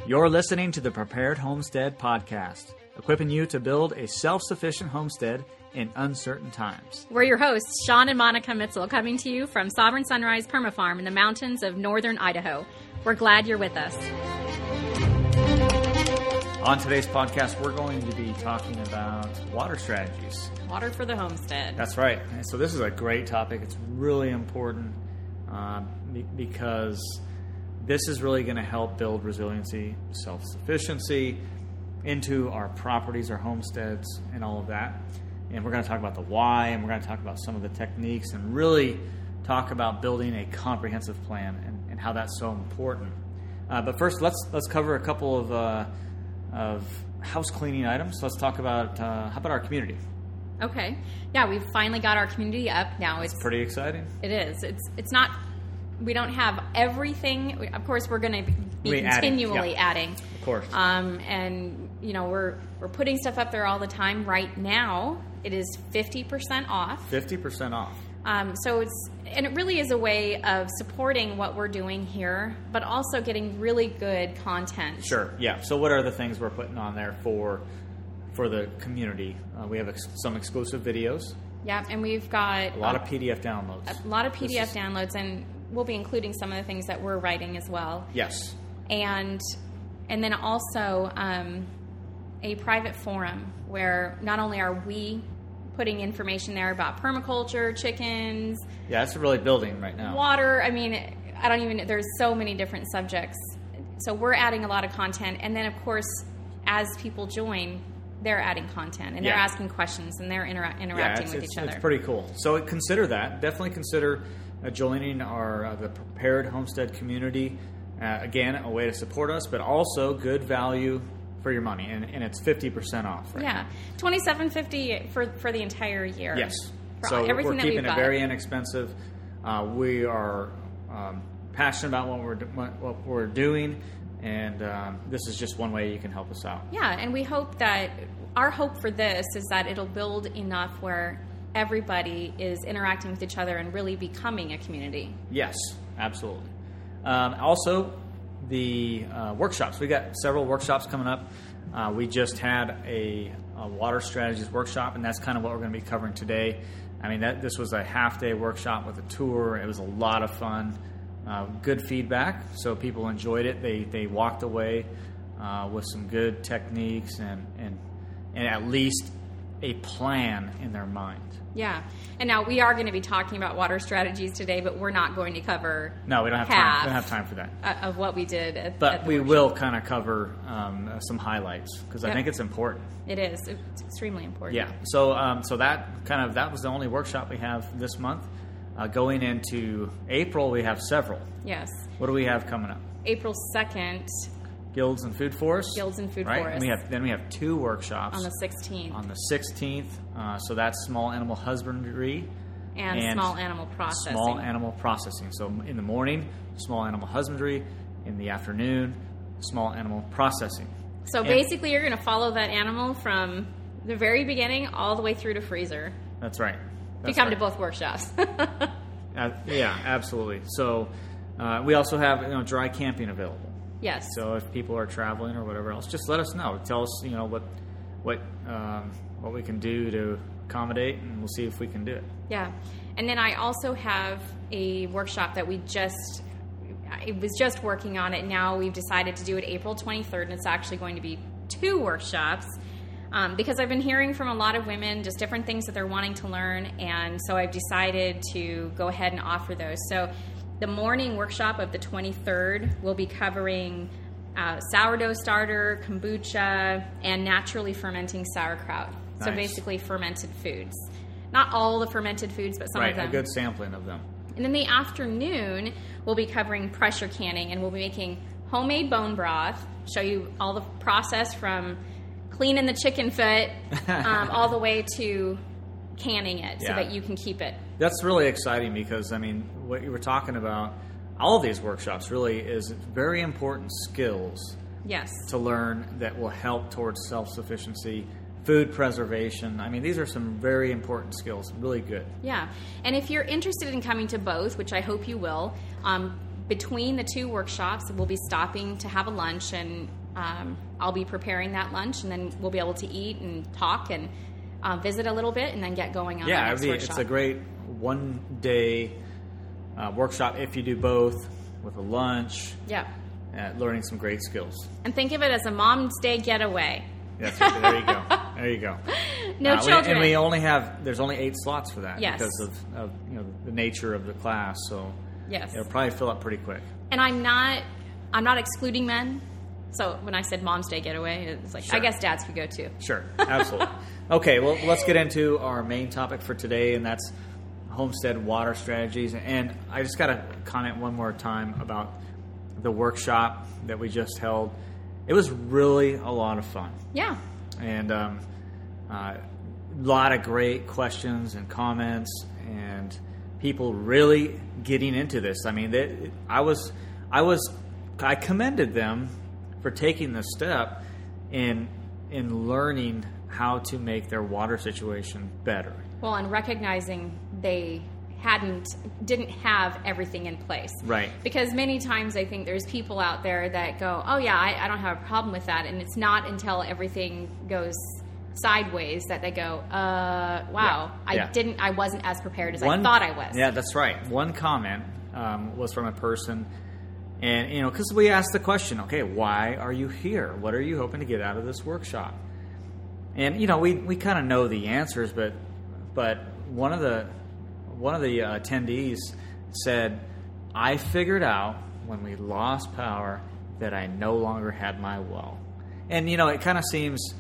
You're listening to the Prepared Homestead Podcast, equipping you to build a self-sufficient homestead in uncertain times. We're your hosts, Sean and Monica Mitzel, coming to you from Sovereign Sunrise Permafarm in the mountains of northern Idaho. We're glad you're with us. On today's podcast, we're going to be talking about water strategies. Water for the homestead. That's right. And so this is a great topic. It's really important because this is really going to help build resiliency, self-sufficiency into our properties, our homesteads, and all of that. And we're going to talk about the why, and we're going to talk about some of the techniques, and really talk about building a comprehensive plan and how that's so important. But first, let's cover a couple of house cleaning items. Let's talk about how about our community. Okay. Yeah, we've finally got our community up now. It's pretty exciting. It is. It's not. We don't have everything. Of course, we're going to be continually adding. Of course. And you know we're putting stuff up there all the time. Right now, it is 50% off. 50% off. So it really is a way of supporting what we're doing here, but also getting really good content. Sure. Yeah. So what are the things we're putting on there for the community? We have some exclusive videos. Yeah, and we've got a lot of PDF downloads. A lot of PDF downloads, and we'll be including some of the things that we're writing as well. Yes. And then also a private forum where not only are we putting information there about permaculture, chickens. Yeah, it's really building right now. Water. I mean, there's so many different subjects. So we're adding a lot of content. And then, of course, as people join, they're adding content and they're asking questions and they're interacting with each other. It's pretty cool. So consider that. Definitely consider joining the Prepared Homestead community. Again, a way to support us, but also good value for your money, and it's 50% off. Right now. $27.50 for the entire year. Yes, so we're keeping it very inexpensive. We are passionate about what we're doing, and this is just one way you can help us out. Yeah, and we hope that our hope for this is that it'll build enough where everybody is interacting with each other and really becoming a community. Yes, absolutely. Also, the workshops. We got several workshops coming up. We just had a water strategies workshop, and that's kind of what we're going to be covering today. I mean, this was a half-day workshop with a tour. It was a lot of fun. Good feedback, so people enjoyed it. They walked away with some good techniques and at least a plan in their mind. Yeah. And now we are going to be talking about water strategies today, but we're not going to cover No, we don't have time. We don't have time for that. Of what we did But we will kind of cover some highlights because I think it's important. It is. It's extremely important. Yeah. So that was the only workshop we have this month. Going into April, we have several. Yes. What do we have coming up? April 2nd. Guilds and Food Forests. Guilds and Food right? Forests. And we have two workshops. On the 16th. On the 16th. So that's small animal husbandry. And small animal processing. Small animal processing. So in the morning, small animal husbandry. In the afternoon, small animal processing. So basically you're going to follow that animal from the very beginning all the way through to freezer. That's right. If you come to both workshops. Yeah, absolutely. So we also have dry camping available. Yes. So if people are traveling or whatever else, just let us know. Tell us, what we can do to accommodate, and we'll see if we can do it. Yeah. And then I also have a workshop that I was just working on it. Now we've decided to do it April 23rd, and it's actually going to be two workshops because I've been hearing from a lot of women just different things that they're wanting to learn, and so I've decided to go ahead and offer those. So the morning workshop of the 23rd will be covering sourdough starter, kombucha, and naturally fermenting sauerkraut. Nice. So basically fermented foods. Not all the fermented foods, but some of them. Right, a good sampling of them. And in the afternoon, we'll be covering pressure canning, and we'll be making homemade bone broth, show you all the process from cleaning the chicken foot all the way to canning it so that you can keep it. That's really exciting because, what you were talking about, all of these workshops really is very important skills to learn that will help towards self-sufficiency, food preservation. These are some very important skills, really good. Yeah. And if you're interested in coming to both, which I hope you will, between the two workshops, we'll be stopping to have a lunch, and I'll be preparing that lunch, and then we'll be able to eat and talk and visit a little bit, and then get going on the next workshop. It's a great one-day workshop if you do both, with a lunch. Yeah. Learning some great skills. And think of it as a Mom's Day getaway. That's right. There you go. There you go. No children. And there's only 8 slots for that. Yes. Because of the nature of the class. So yes, it'll probably fill up pretty quick. And I'm not excluding men. So when I said Mom's Day getaway, it's like, sure. I guess dads could go too. Sure. Absolutely. Okay. Well, let's get into our main topic for today, and that's homestead water strategies. And I just got to comment one more time about the workshop that we just held. It was really a lot of fun. Yeah. And a lot of great questions and comments, and people really getting into this. I mean, I commended them for taking the step in learning how to make their water situation better. Well, and recognizing they didn't have everything in place. Right. Because many times I think there's people out there that go, oh yeah, I don't have a problem with that. And it's not until everything goes sideways that they go, wow, yeah. I wasn't as prepared as I thought I was. Yeah, that's right. One comment was from a person, and, because we asked the question, okay, why are you here? What are you hoping to get out of this workshop? And, we kind of know the answers, but one of the attendees said, I figured out when we lost power that I no longer had my well. And, it kind of seems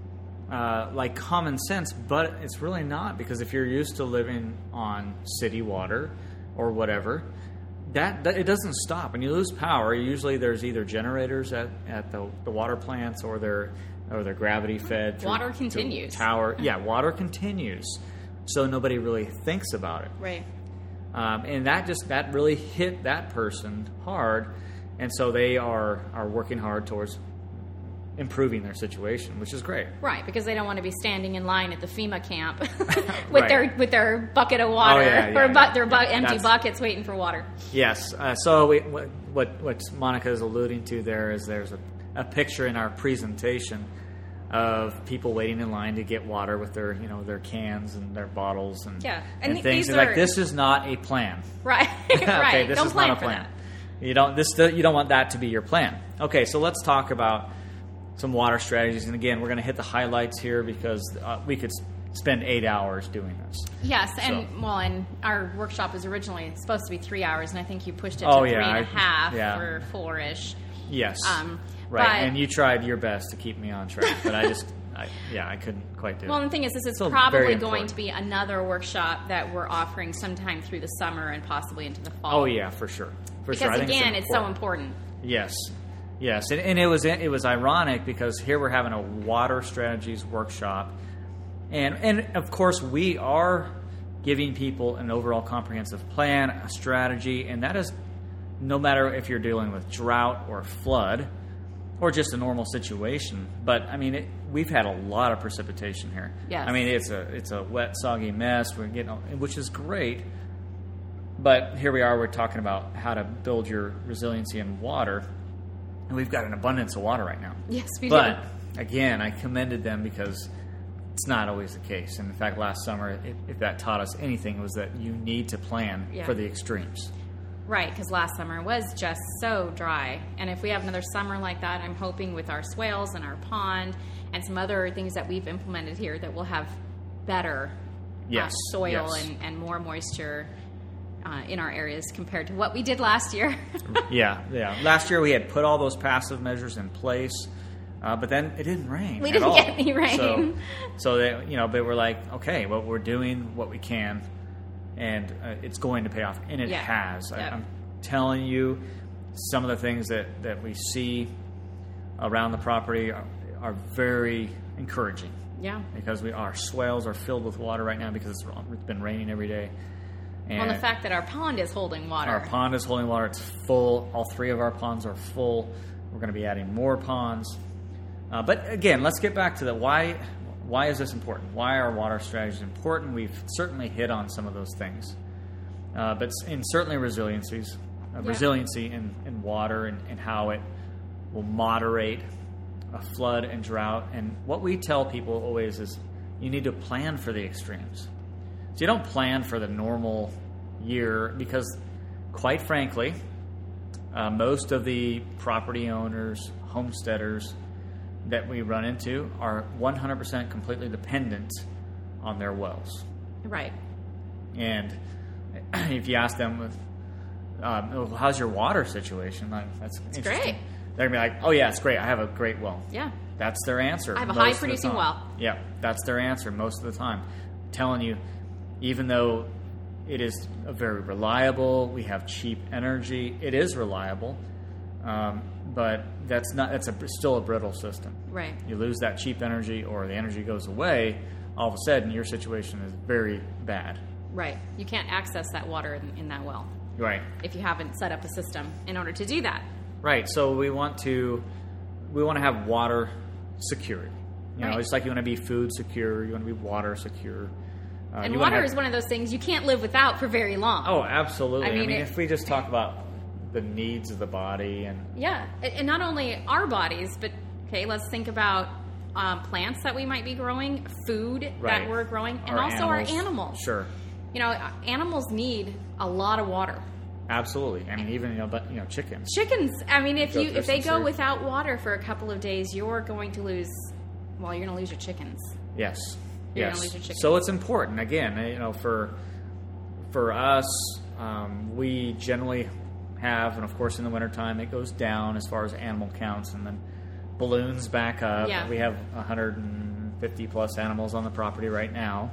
like common sense, but it's really not, because if you're used to living on city water or whatever, that it doesn't stop. When you lose power, usually there's either generators at the water plants, or they're gravity fed. Water continues. Tower. Yeah, water continues. So nobody really thinks about it. Right. And that really hit that person hard, and so they are working hard towards improving their situation, which is great. Right, because they don't want to be standing in line at the FEMA camp with their bucket of water, or empty buckets waiting for water. Yes. So what Monica is alluding to there is there's a picture in our presentation of people waiting in line to get water with their cans and their bottles and things. Like, this is not a plan. Right. Okay, right. this don't is plan not a for plan. That. You don't want that to be your plan. Okay, so let's talk about some water strategies. And again, we're going to hit the highlights here, because we could spend 8 hours doing this. Yes, and our workshop was originally supposed to be 3 hours, and I think you pushed it to 3.5 or 4-ish. Yes. Right, and you tried your best to keep me on track, but I couldn't quite do it. Well, the thing is, this is probably going to be another workshop that we're offering sometime through the summer and possibly into the fall. Oh yeah, for sure. Because again, it's so important. Yes, and it was ironic, because here we're having a water strategies workshop, and of course we are giving people an overall comprehensive plan, a strategy, and that is no matter if you're dealing with drought or flood, or just a normal situation. But I mean, we've had a lot of precipitation here. Yes. I mean, it's a wet, soggy mess. We're getting, which is great. But here we are. We're talking about how to build your resiliency in water, and we've got an abundance of water right now. Yes, we do. But again, I commended them, because it's not always the case. And in fact, last summer, if that taught us anything, was that you need to plan for the extremes. Right, because last summer was just so dry. And if we have another summer like that, I'm hoping with our swales and our pond and some other things that we've implemented here that we'll have better soil and more moisture in our areas compared to what we did last year. Yeah. Last year we had put all those passive measures in place, but then it didn't rain. We didn't get any rain. So they, but we're like, okay, well, we're doing what we can, and it's going to pay off, and it has. Yep. I'm telling you, some of the things that we see around the property are very encouraging. Yeah. Because our swales are filled with water right now, because it's been raining every day. And the fact that our pond is holding water. Our pond is holding water. It's full. All 3 of our ponds are full. We're going to be adding more ponds. But again, let's get back to the why. Why is this important? Why are water strategies important? We've certainly hit on some of those things. But certainly resiliencies resiliency in water and how it will moderate a flood and drought. And what we tell people always is you need to plan for the extremes. So you don't plan for the normal year because, quite frankly, most of the property owners, homesteaders that we run into are 100% completely dependent on their wells. Right. And if you ask them, how's your water situation? Like, that's interesting. Great. They're going to be like, oh, yeah, it's great. I have a great well. Yeah. That's their answer. I have a high-producing well. Yeah, that's their answer most of the time. I'm telling you, even though it is very reliable, we have cheap energy, it is reliable, but that's still a brittle system. Right. You lose that cheap energy or the energy goes away, all of a sudden your situation is very bad. Right. You can't access that water in that well. Right. If you haven't set up a system in order to do that. Right. So we want to have water security. You know, Right. just like you want to be food secure, you want to be water secure. And water is one of those things you can't live without for very long. Oh, absolutely. I mean, if we just talk about the needs of the body and yeah, and not only our bodies, but okay, let's think about plants that we might be growing, food Right. that we're growing, and Our also our animals. Sure. You know, animals need a lot of water. Absolutely. I mean, even chickens. Chickens. I mean, Go if through they some go serious- without water for a couple of days, you're going to lose. Well, you're going to lose your chickens. Yes. You're Yes. gonna lose your chickens. So it's important. Again, for us, we generally have, and of course in the wintertime it goes down as far as animal counts, and then balloons back up. Yeah. We have 150 plus animals on the property right now.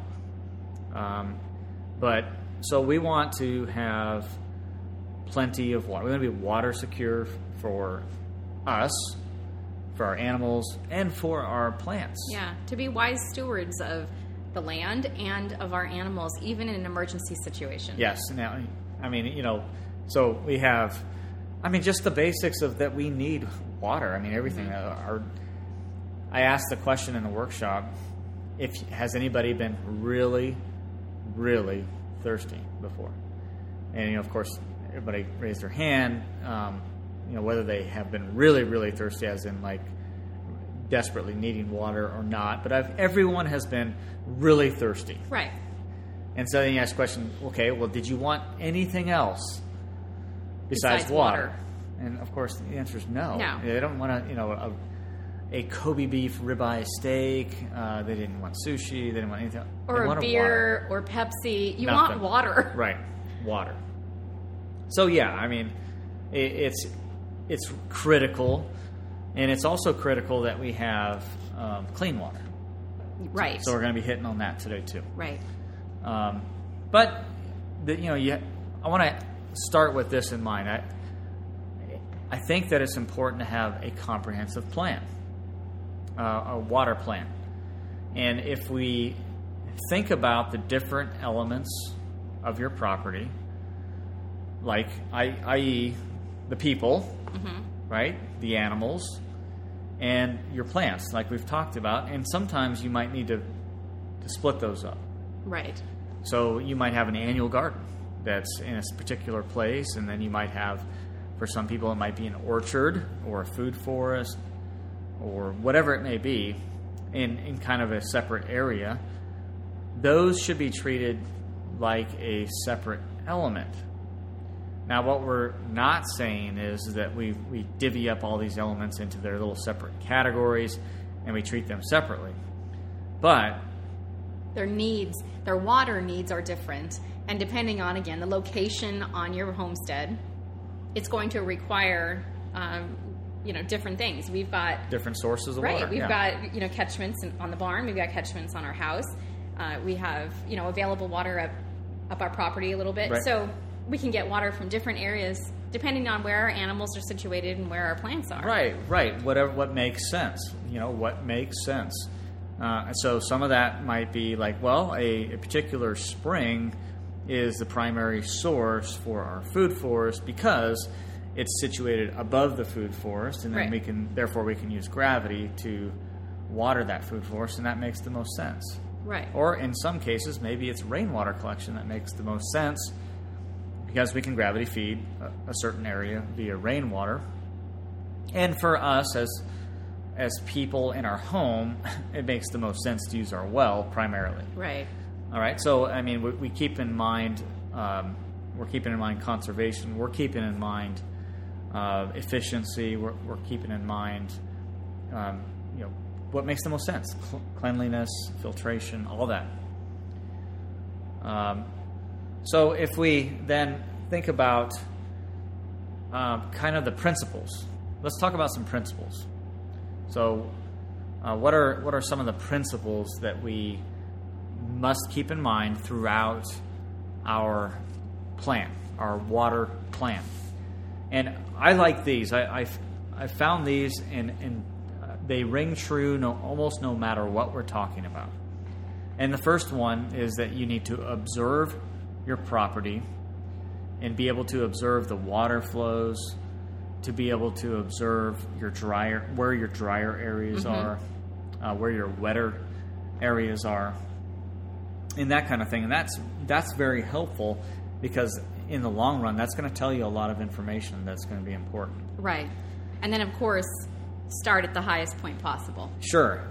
But so we want to have plenty of water. We want to be water secure for us, for our animals, and for our plants. Yeah, to be wise stewards of the land and of our animals, even in an emergency situation. Yes. Now, I mean, so we have, just the basics of that we need water. I mean, everything. Mm-hmm. I asked the question in the workshop, has anybody been really, really thirsty before? And, of course, everybody raised their hand, whether they have been really, really thirsty, as in, like, desperately needing water or not. But everyone has been really thirsty. Right. And so then you ask the question, okay, well, did you want anything else besides water? And, of course, the answer is no. No. They don't want a Kobe beef ribeye steak. They didn't want sushi. They didn't want anything. Or they a wanted beer water. or Pepsi. You Nothing. want water. Right. Water. So, yeah, I mean, it's critical. And it's also critical that we have clean water. Right. So we're going to be hitting on that today, too. Right. But I want to start with this in mind. I think that it's important to have a comprehensive plan, a water plan. And if we think about the different elements of your property, like i.e. the people, right, the animals, and your plants, like we've talked about, and sometimes you might need to split those up. Right. So you might have an annual garden that's in a particular place, and then you might have, for some people, it might be an orchard or a food forest or whatever it may be in kind of a separate area. Those should be treated like a separate element. Now, what we're not saying is that we divvy up all these elements into their little separate categories and we treat them separately. But their water needs are different. And depending on, again, the location on your homestead, it's going to require, different things. We've got different sources of water. Right. We've got, catchments on the barn. We've got catchments on our house. We have, available water up our property a little bit. Right. So we can get water from different areas depending on where our animals are situated and where our plants are. Right. What makes sense. What makes sense. So some of that might be like, well, a particular spring is the primary source for our food forest because it's situated above the food forest, and then Right. we can use gravity to water that food forest, and that makes the most sense. Right. Or in some cases, maybe it's rainwater collection that makes the most sense because we can gravity feed a certain area via rainwater. And for us as people in our home, it makes the most sense to use our well primarily. Right. All right. So, I mean, we keep in mind, we're keeping in mind conservation. We're keeping in mind efficiency. We're keeping in mind, what makes the most sense: cleanliness, filtration, all that. So, if we then think about kind of the principles, let's talk about some principles. So, what are some of the principles that we must keep in mind throughout our plan, our water plan? And I like these. I found these, and they ring true almost no matter what we're talking about. And the first one is that you need to observe your property and be able to observe the water flows, to be able to observe where your drier areas are, where your wetter areas are, and that kind of thing. And that's very helpful, because in the long run, that's going to tell you a lot of information that's going to be important. Right. And then, of course, start at the highest point possible. Sure.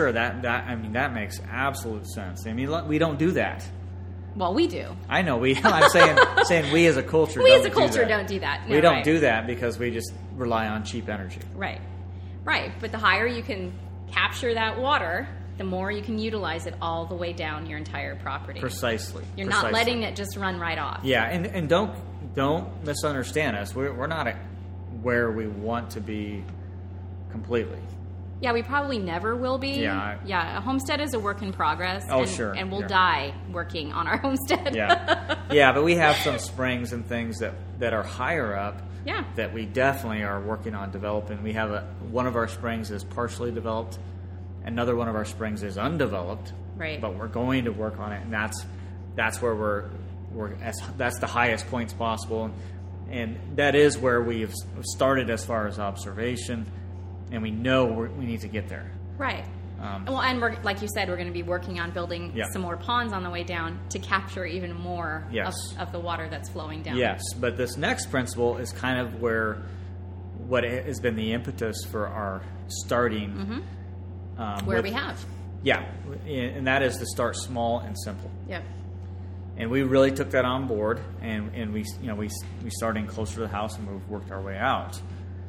That makes absolute sense. I mean, we don't do that. Well, we do. I know I'm saying we as a culture. Don't do that. No, we don't do that because we just rely on cheap energy. Right. But the higher you can capture that water, the more you can utilize it all the way down your entire property. Precisely. You're not letting it just run right off. Yeah, and don't misunderstand us. We're not at where we want to be completely. Yeah, we probably never will be. Yeah. A homestead is a work in progress. Oh, sure. And we'll die working on our homestead. Yeah, but we have some springs and things that are higher up. Yeah. That we definitely are working on developing. We have one of our springs is partially developed. Another one of our springs is undeveloped. Right. But we're going to work on it, and that's where that's the highest points possible, and that is where we've started as far as observation. And we know we need to get there. Right. And we're, like you said, we're going to be working on building some more ponds on the way down to capture even more of the water that's flowing down. Yes, but this next principle is kind of what has been the impetus for our starting. We have. Yeah, and that is to start small and simple. Yep. And we really took that on board, and we started closer to the house, and we've worked our way out.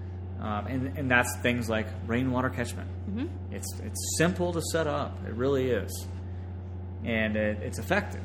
And that's things like rainwater catchment. It's simple to set up. It really is. And it's effective.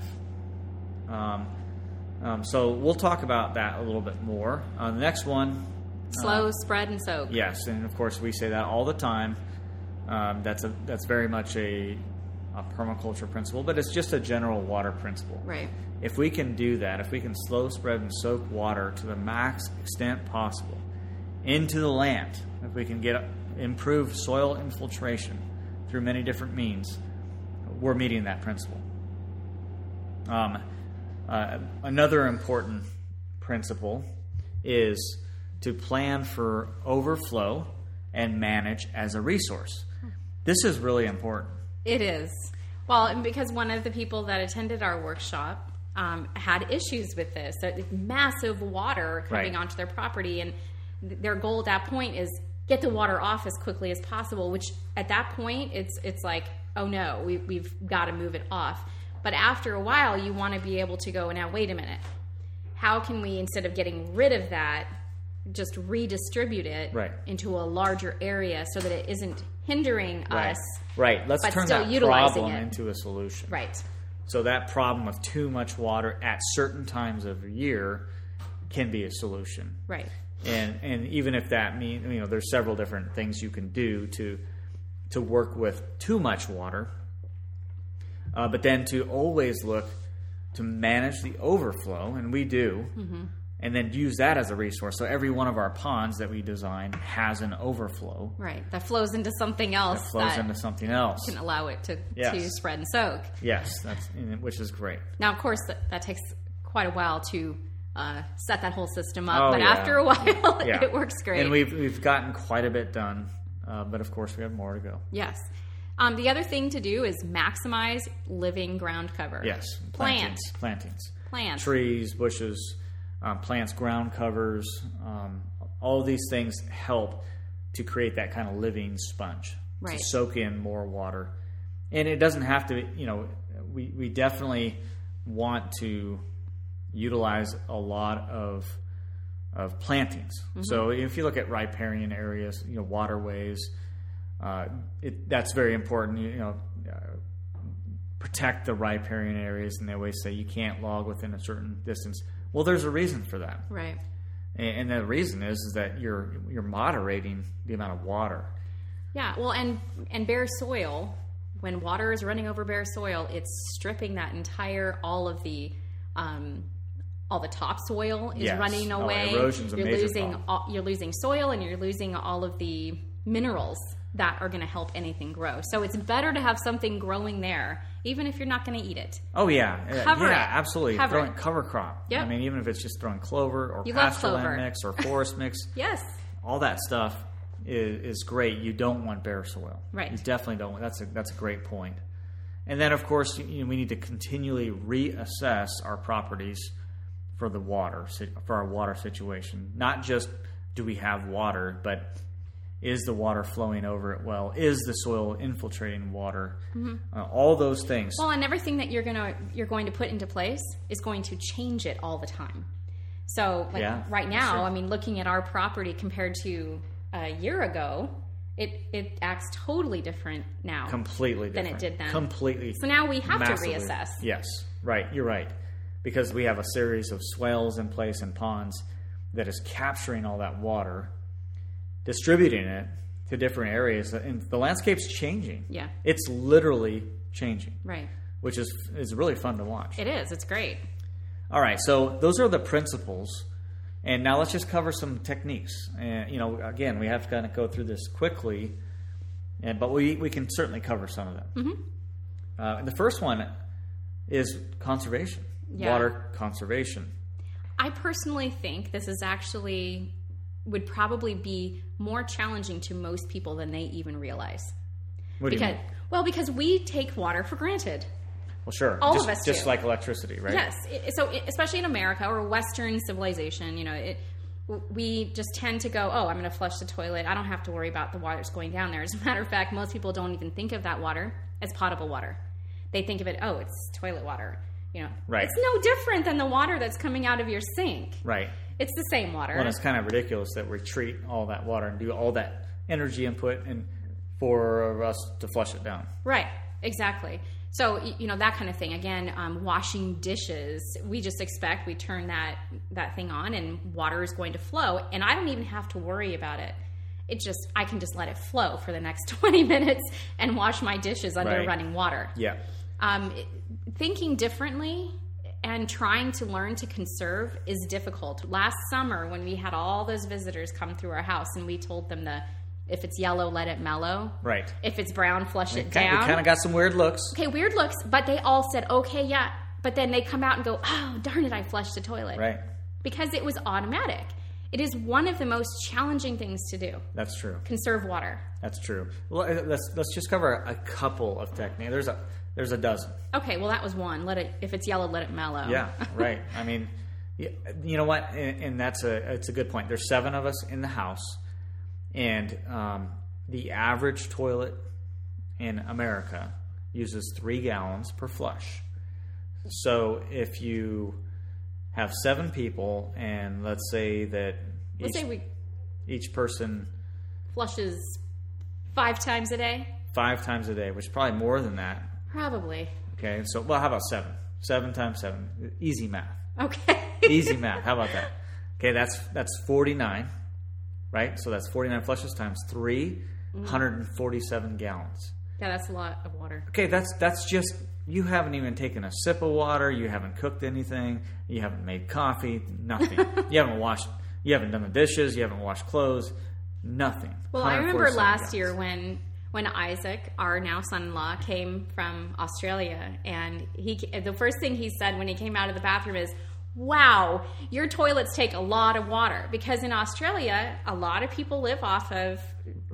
So we'll talk about that a little bit more. The next one... Slow, spread, and soak. Yes, and of course we say that all the time. That's very much a permaculture principle, but it's just a general water principle. Right. If we can do that, if we can slow, spread, and soak water to the max extent possible into the land, if we can get improved soil infiltration through many different means, we're meeting that principle. Another important principle is to plan for overflow and manage as a resource. This is really important. It is. Well, because one of the people that attended our workshop had issues with this. So massive water coming onto their property, and their goal at that point is get the water off as quickly as possible, which at that point it's like, oh no, we've got to move it off. But after a while, you want to be able to go, now wait a minute, how can we, instead of getting rid of that, just redistribute it into a larger area so that it isn't hindering us. Right. Let's turn that problem into a solution. Right. So that problem of too much water at certain times of the year can be a solution. Right. And even if that means, there's several different things you can do to work with too much water, but then to always look to manage the overflow, and we do, and then use that as a resource. So every one of our ponds that we design has an overflow. Right, that flows into something else. Can allow it to spread and soak. Yes, which is great. Now, of course, that takes quite a while to set that whole system up, after a while, it works great. And we've gotten quite a bit done, but of course we have more to go. Yes. The other thing to do is maximize living ground cover. Yes. Plantings. Plants. Trees, bushes, plants ground covers. All of these things help to create that kind of living sponge, right, to soak in more water. And it doesn't have to, we definitely want to utilize a lot of plantings. Mm-hmm. So if you look at riparian areas, waterways, that's very important. Protect the riparian areas, and they always say you can't log within a certain distance. Well, there's a reason for that, right? And the reason is that you're moderating the amount of water. Yeah, well, and bare soil, when water is running over bare soil, it's stripping that entire all the topsoil is running away. Erosion's a major problem. You're losing soil, and you're losing all of the minerals that are going to help anything grow. So it's better to have something growing there, even if you're not going to eat it. Oh, yeah. Cover it. Absolutely. Cover crop. Yep. I mean, even if it's just throwing clover or pastureland mix or forest mix. Yes. All that stuff is great. You don't want bare soil. Right. You definitely don't. That's a great point. And then, of course, we need to continually reassess our properties for our water situation. Not just do we have water, but is the water flowing over it well? Is the soil infiltrating water? Mm-hmm. All those things. Well, and everything that you're going to put into place is going to change it all the time. So, right now, sure. I mean, looking at our property compared to a year ago, it acts totally different now. Completely different. Than it did then. Completely. So now we have massively. To reassess. Yes, right. You're right. Because we have a series of swales in place and ponds that is capturing all that water, distributing it to different areas, and the landscape's changing. Yeah. It's literally changing. Right. Which is really fun to watch. It is. It's great. All right, so those are the principles, and now let's just cover some techniques. And again, we have to kind of go through this quickly, but we can certainly cover some of them. Mm-hmm. The first one is conservation, water conservation. I personally think this is would probably be more challenging to most people than they even realize. What do you mean? Well, because we take water for granted. Well, sure. All of us do. Just like electricity, right? Yes. So especially in America or Western civilization, we just tend to go, oh, I'm going to flush the toilet. I don't have to worry about the water that's going down there. As a matter of fact, most people don't even think of that water as potable water. They think of it, oh, it's toilet water. Right. It's no different than the water that's coming out of your sink. Right. It's the same water. Well, it's kind of ridiculous that we treat all that water and do all that energy input and for us to flush it down. Right. Exactly. So, that kind of thing. Again, washing dishes, we just expect we turn that thing on and water is going to flow. And I don't even have to worry about it. I can just let it flow for the next 20 minutes and wash my dishes under running water. Yeah. Thinking differently and trying to learn to conserve is difficult. Last summer, when we had all those visitors come through our house and we told them if it's yellow, let it mellow. Right. If it's brown, flush it down. We kind of got some weird looks. Okay, weird looks, but they all said, okay, yeah. But then they come out and go, oh, darn it, I flushed the toilet. Right. Because it was automatic. It is one of the most challenging things to do. That's true. Conserve water. That's true. Well, let's just cover a couple of techniques. There's a dozen. Okay, well, that was one. If it's yellow, let it mellow. Yeah, right. I mean, you know what? And it's a good point. There's 7 of us in the house, and the average toilet in America uses 3 gallons per flush. So if you have 7 people, and let's say that each person flushes 5 times a day. 5 times a day, which is probably more than that. Probably. Okay, so how about 7? 7 times 7, easy math. Okay. Easy math. How about that? Okay, that's 49, right? So that's 49 flushes times 3, 147 gallons. Yeah, that's a lot of water. Okay, that's just, you haven't even taken a sip of water, you haven't cooked anything, you haven't made coffee, nothing. You haven't done the dishes, you haven't washed clothes, nothing. Well, I remember last year when Isaac, our now son-in-law, came from Australia, and the first thing he said when he came out of the bathroom is, wow, your toilets take a lot of water. Because in Australia, a lot of people live off of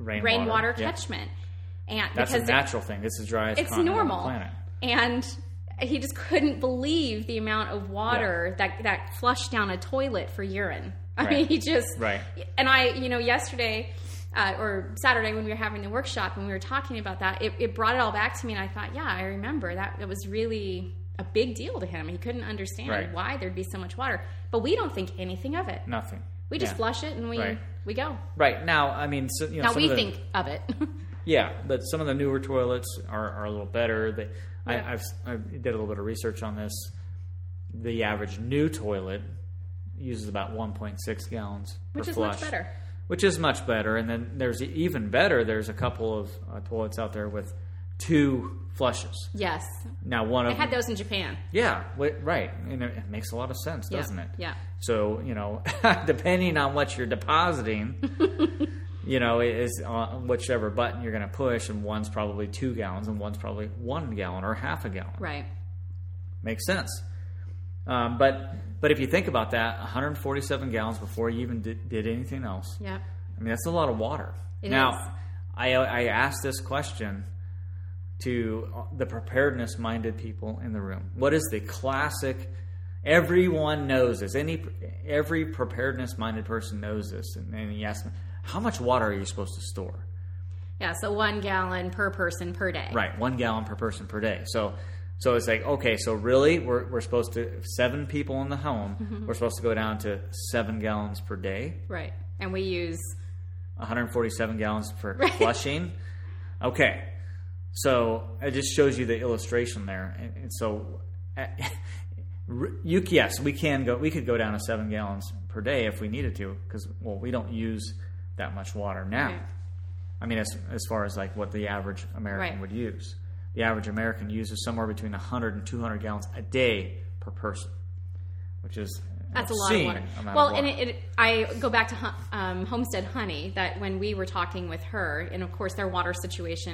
rainwater catchment. And that's a natural thing. It's the driest continent on the planet. he just couldn't believe the amount of water that flushed down a toilet for urine. I mean, he just... Right. And I, yesterday or Saturday when we were having the workshop and we were talking about that, it brought it all back to me, and I thought, yeah, I remember that. It was really a big deal to him. He couldn't understand why there'd be so much water. But we don't think anything of it. Nothing. We just flush it and we go. Right. Now, I mean... So, now we think of it. Yeah, but some of the newer toilets are a little better. I did a little bit of research on this. The average new toilet uses about 1.6 gallons per flush. Which is much better. Which is much better. And then there's even better. There's a couple of toilets out there with 2 flushes. Yes. Now one of them... They had those in Japan. Yeah, right. And it makes a lot of sense, doesn't it? Yeah. So, depending on what you're depositing... is on whichever button you're going to push, and one's probably 2 gallons, and one's probably 1 gallon or half a gallon. Right. Makes sense. But if you think about that, 147 gallons before you even did anything else. Yeah. I mean, that's a lot of water. It is. I asked this question to the preparedness-minded people in the room. What is the classic? Everyone knows this. Every preparedness-minded person knows this. And he asked me, how much water are you supposed to store? Yeah, so 1 gallon per person per day. Right, 1 gallon per person per day. So it's like, okay, so really we're supposed to, 7 people in the home, we're supposed to go down to 7 gallons per day. Right, and we use 147 gallons for flushing. Okay, so it just shows you the illustration there. And so, yes, we could go down to 7 gallons per day if we needed to, because we don't use that much water now. Right. I mean, as far as like what the average American would use. The average American uses somewhere between 100 and 200 gallons a day per person, which is that's a lot of water. Well, and I go back to Homestead Honey, that when we were talking with her, and of course their water situation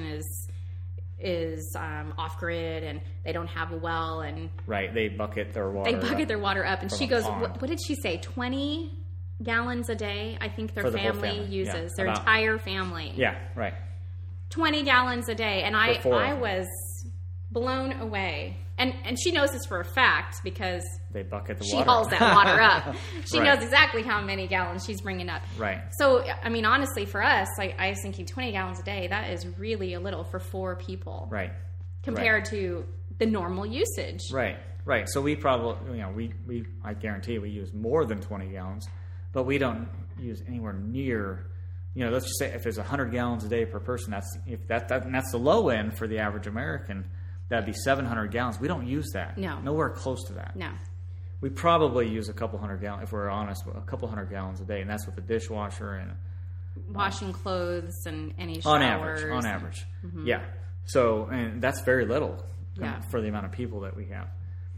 is off grid, and they don't have a well, and they bucket their water. Up, and she goes, what did she say? 20 gallons a day, I think their family uses. Their entire family. Yeah, right. 20 gallons a day. And I was blown away. And she knows this for a fact because they bucket the she water. hauls that water up. She knows exactly how many gallons she's bringing up. Right. So, I mean, honestly, for us, I was thinking 20 gallons a day, that is really a little for 4 people. Right. Compared to the normal usage. Right. Right. So we probably, I guarantee we use more than 20 gallons. But we don't use anywhere near, let's just say if there's 100 gallons a day per person, that's the low end for the average American. That'd be 700 gallons. We don't use that. No. Nowhere close to that. No. We probably use a couple hundred gallons, if we're honest, a couple hundred gallons a day, and that's with the dishwasher and washing clothes and any showers. On average. Mm-hmm. Yeah. So, and that's very little for the amount of people that we have.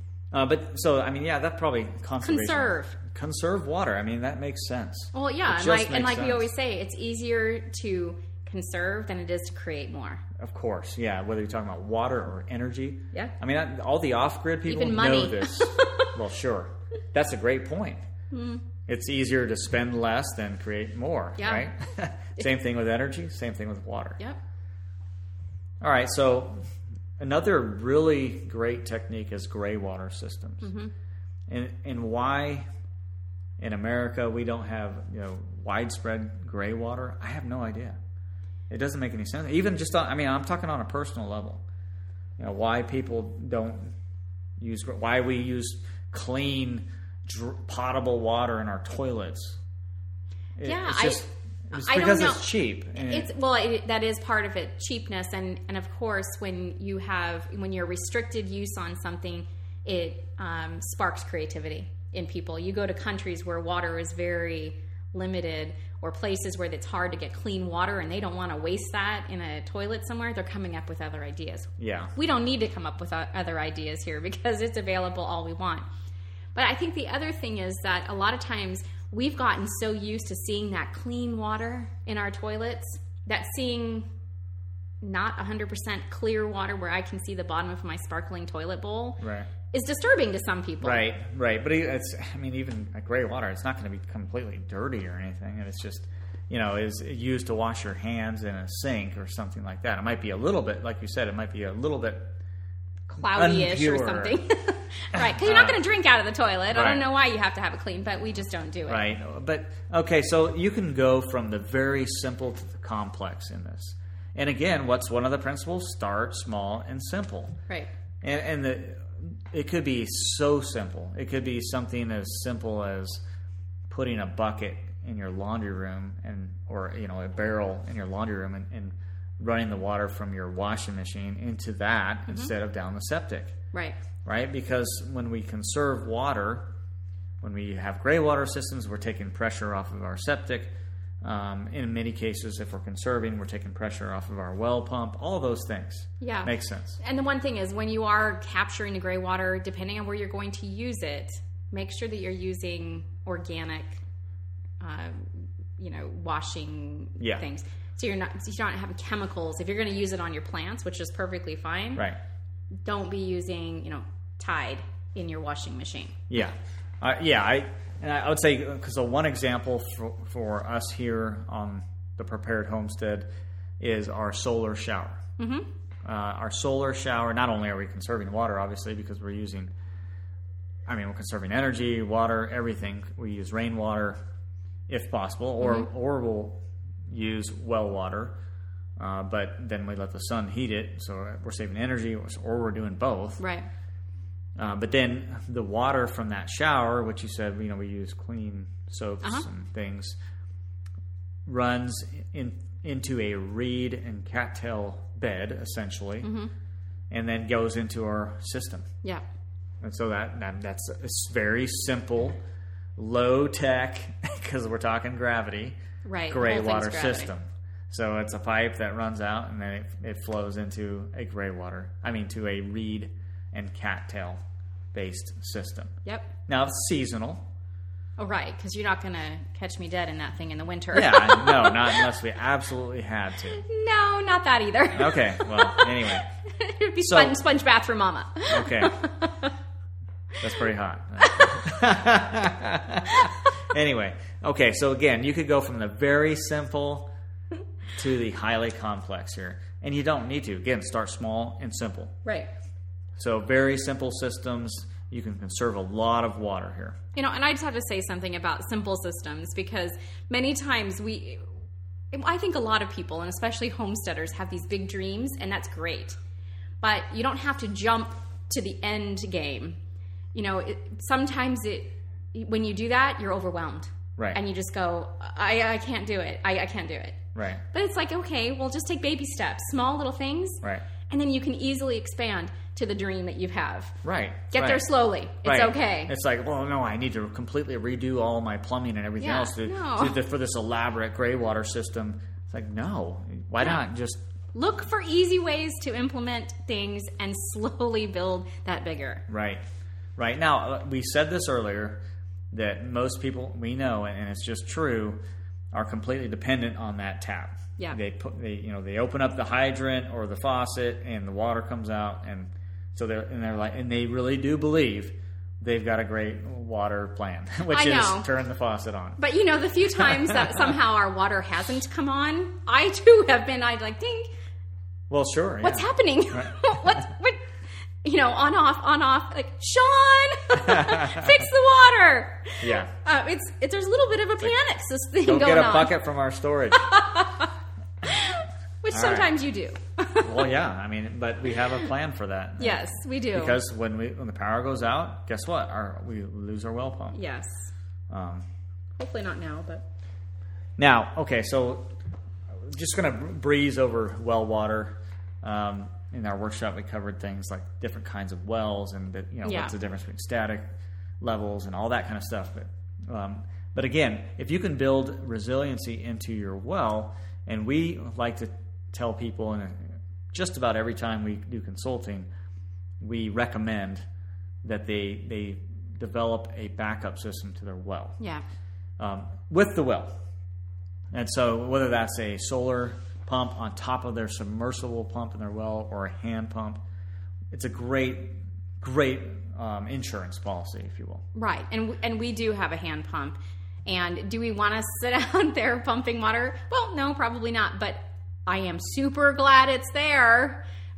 That probably conserve water. I mean, that makes sense. Well, yeah, and like we always say, it's easier to conserve than it is to create more. Of course, yeah. Whether you're talking about water or energy. Yeah. I mean, all the off-grid people know this. Well, sure. That's a great point. Mm. It's easier to spend less than create more, right? Same thing with energy. Same thing with water. Yep. All right, so another really great technique is gray water systems. Mm-hmm. And why in America we don't have widespread gray water, I have no idea. It doesn't make any sense. Even just I'm talking on a personal level. Why people don't why we use clean potable water in our toilets. It's because it's cheap. That is part of it, cheapness, and of course when you're restricted use on something, it sparks creativity in people. You go to countries where water is very limited, or places where it's hard to get clean water, and they don't want to waste that in a toilet somewhere. They're coming up with other ideas. Yeah, we don't need to come up with other ideas here because it's available all we want. But I think the other thing is that a lot of times we've gotten so used to seeing that clean water in our toilets that seeing not 100% clear water where I can see the bottom of my sparkling toilet bowl is disturbing to some people. Right. But even gray water, it's not going to be completely dirty or anything. And it's just, is used to wash your hands in a sink or something like that. It might be a little bit, like you said, it might be a little bit cloudy-ish or Unpure. something. Right, because you're not going to drink out of the toilet. Right. I don't know why you have to have it clean, but we just don't do it. Right. But, okay, so you can go from the very simple to the complex in this. And again, what's one of the principles? Start small and simple. Right. And it could be so simple. It could be something as simple as putting a bucket in your laundry room or a barrel in your laundry room and running the water from your washing machine into that instead of down the septic. Right. Right? Because when we conserve water, when we have gray water systems, we're taking pressure off of our septic. In many cases, if we're conserving, we're taking pressure off of our well pump. All those things. Yeah. Makes sense. And the one thing is, when you are capturing the gray water, depending on where you're going to use it, make sure that you're using organic, washing things. So you don't have chemicals. If you're going to use it on your plants, which is perfectly fine. Right. Don't be using, Tide in your washing machine. Yeah. I would say, because the one example for us here on the Prepared Homestead is our solar shower. Mm-hmm. Our solar shower, not only are we conserving water, obviously, because we're conserving energy, water, everything. We use rainwater if possible, or we'll use well water. But then we let the sun heat it, so we're saving energy, or we're doing both. Right. But then the water from that shower, which you said, we use clean soaps and things, runs into a reed and cattail bed, essentially, and then goes into our system. Yeah. And so that's a very simple, low tech, because we're talking gravity, gray water system. So it's a pipe that runs out, and then it flows into to a reed and cattail based system. Yep. Now it's seasonal. Oh, right, because you're not going to catch me dead in that thing in the winter. Yeah, no, not unless we absolutely had to. No, not that either. Okay, well, anyway. It'd be sponge bath for Mama. Okay. That's pretty hot. Anyway, okay, so again, you could go from the very simple to the highly complex here. And you don't need to. Again, start small and simple. Right. So very simple systems. You can conserve a lot of water here. And I just have to say something about simple systems, because many times I think a lot of people, and especially homesteaders, have these big dreams, and that's great. But you don't have to jump to the end game. Sometimes when you do that, you're overwhelmed. Right. And you just go, I can't do it. I can't do it. Right. But it's like, okay, well, just take baby steps, small little things. Right. And then you can easily expand to the dream that you have. Right. Get there slowly. It's okay. It's like, well, no, I need to completely redo all my plumbing and everything else for this elaborate gray water system. It's like, no. Why not just look for easy ways to implement things and slowly build that bigger. Right. Right. Now, we said this earlier, that most people we know, and it's just true, are completely dependent on that tap. Yeah. They open up the hydrant or the faucet and the water comes out, and so they really do believe they've got a great water plan, which is turn the faucet on. But the few times that somehow our water hasn't come on, I too have been. I'd like, ding. Well, sure. Yeah. What's happening? Right. What? On off. Like, Sean, fix the water. Yeah. There's a little bit of a panic thing going on. Don't get a bucket from our storage. Which sometimes you do. Well, yeah. But we have a plan for that. Yes, we do. Because when the power goes out, guess what? We lose our well pump. Yes. Hopefully not now, but. Now, okay, so just going to breeze over well water. In our workshop, we covered things like different kinds of wells and what's the difference between static levels and all that kind of stuff. But again, if you can build resiliency into your well, and we like to tell people, and just about every time we do consulting, we recommend that they develop a backup system to their well. Yeah. With the well. And so whether that's a solar pump on top of their submersible pump in their well or a hand pump, it's a great insurance policy, if you will. Right. And we do have a hand pump. And do we want to sit out there pumping water? Well, no, probably not. But I am super glad it's there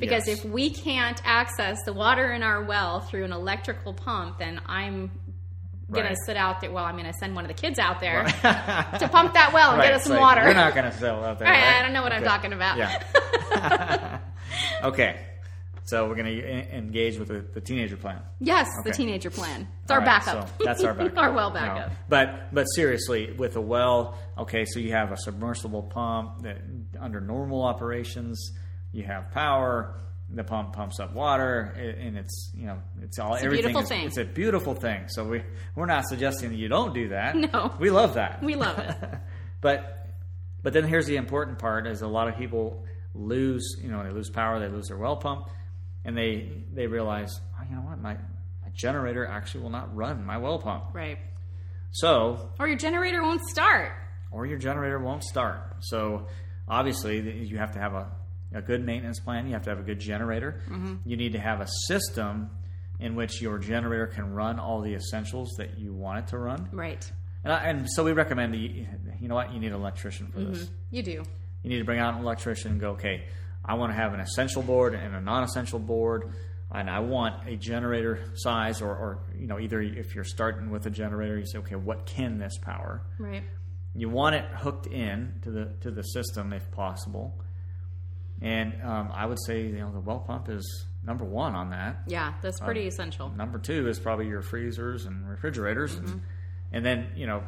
Because Yes. if we can't access the water in our well through an electrical pump, then I'm going Right. to sit out there. Well, I'm going to send one of the kids out there to pump that well and Right, get us some so water. You're not going to sell out there, right? I don't know what I'm talking about. Yeah. Okay. So we're going to engage with the teenager plan. Yes, the Okay. teenager plan. It's All our right, backup. so that's our backup. Our well No. backup. But seriously, with a well, okay, so you have a submersible pump that under normal operations, you have power. The pump pumps up water, and it's it's all It's a everything. beautiful thing. It's a beautiful thing. So we're not suggesting that you don't do that. No. We love that. We love it. But then here's the important part: is a lot of people lose they lose power, they lose their well pump, and they realize, oh, you know what, my generator actually will not run my well pump. Right. So, Or your generator won't start. or your generator won't start. So obviously you have to have a good maintenance plan. You have to have a good generator. Mm-hmm. You need to have a system in which your generator can run all the essentials that you want it to run. Right. And so we recommend, you know what, you need an electrician for this. You do. You need to bring out an electrician and go, okay, I want to have an essential board and a non-essential board, and I want a generator size, or either if you're starting with a generator, you say, okay, what can this power? Right. You want it hooked in to the system if possible. And I would say the well pump is number one on that. Yeah, that's pretty essential. Number two is probably your freezers and refrigerators, and then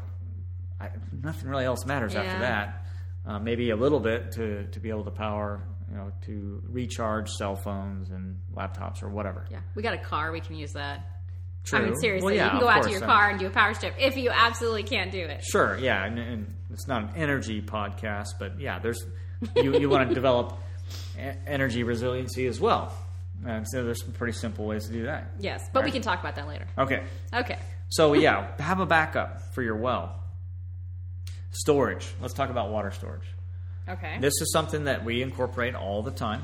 nothing really else matters after that. Maybe a little bit to be able to power, to recharge cell phones and laptops or whatever. Yeah, we got a car. We can use that. True. I mean, seriously, Well, yeah, you can go of out to course, your car and do a power strip if you absolutely can't do it. Sure, yeah, and it's not an energy podcast, but yeah, there's you want to develop energy resiliency as well, and so there's some pretty simple ways to do that. Yes, but we Right. can talk about that later. Okay, Okay. so yeah, have a backup for your well. Storage. Let's talk about water storage. Okay. This is something that we incorporate all the time,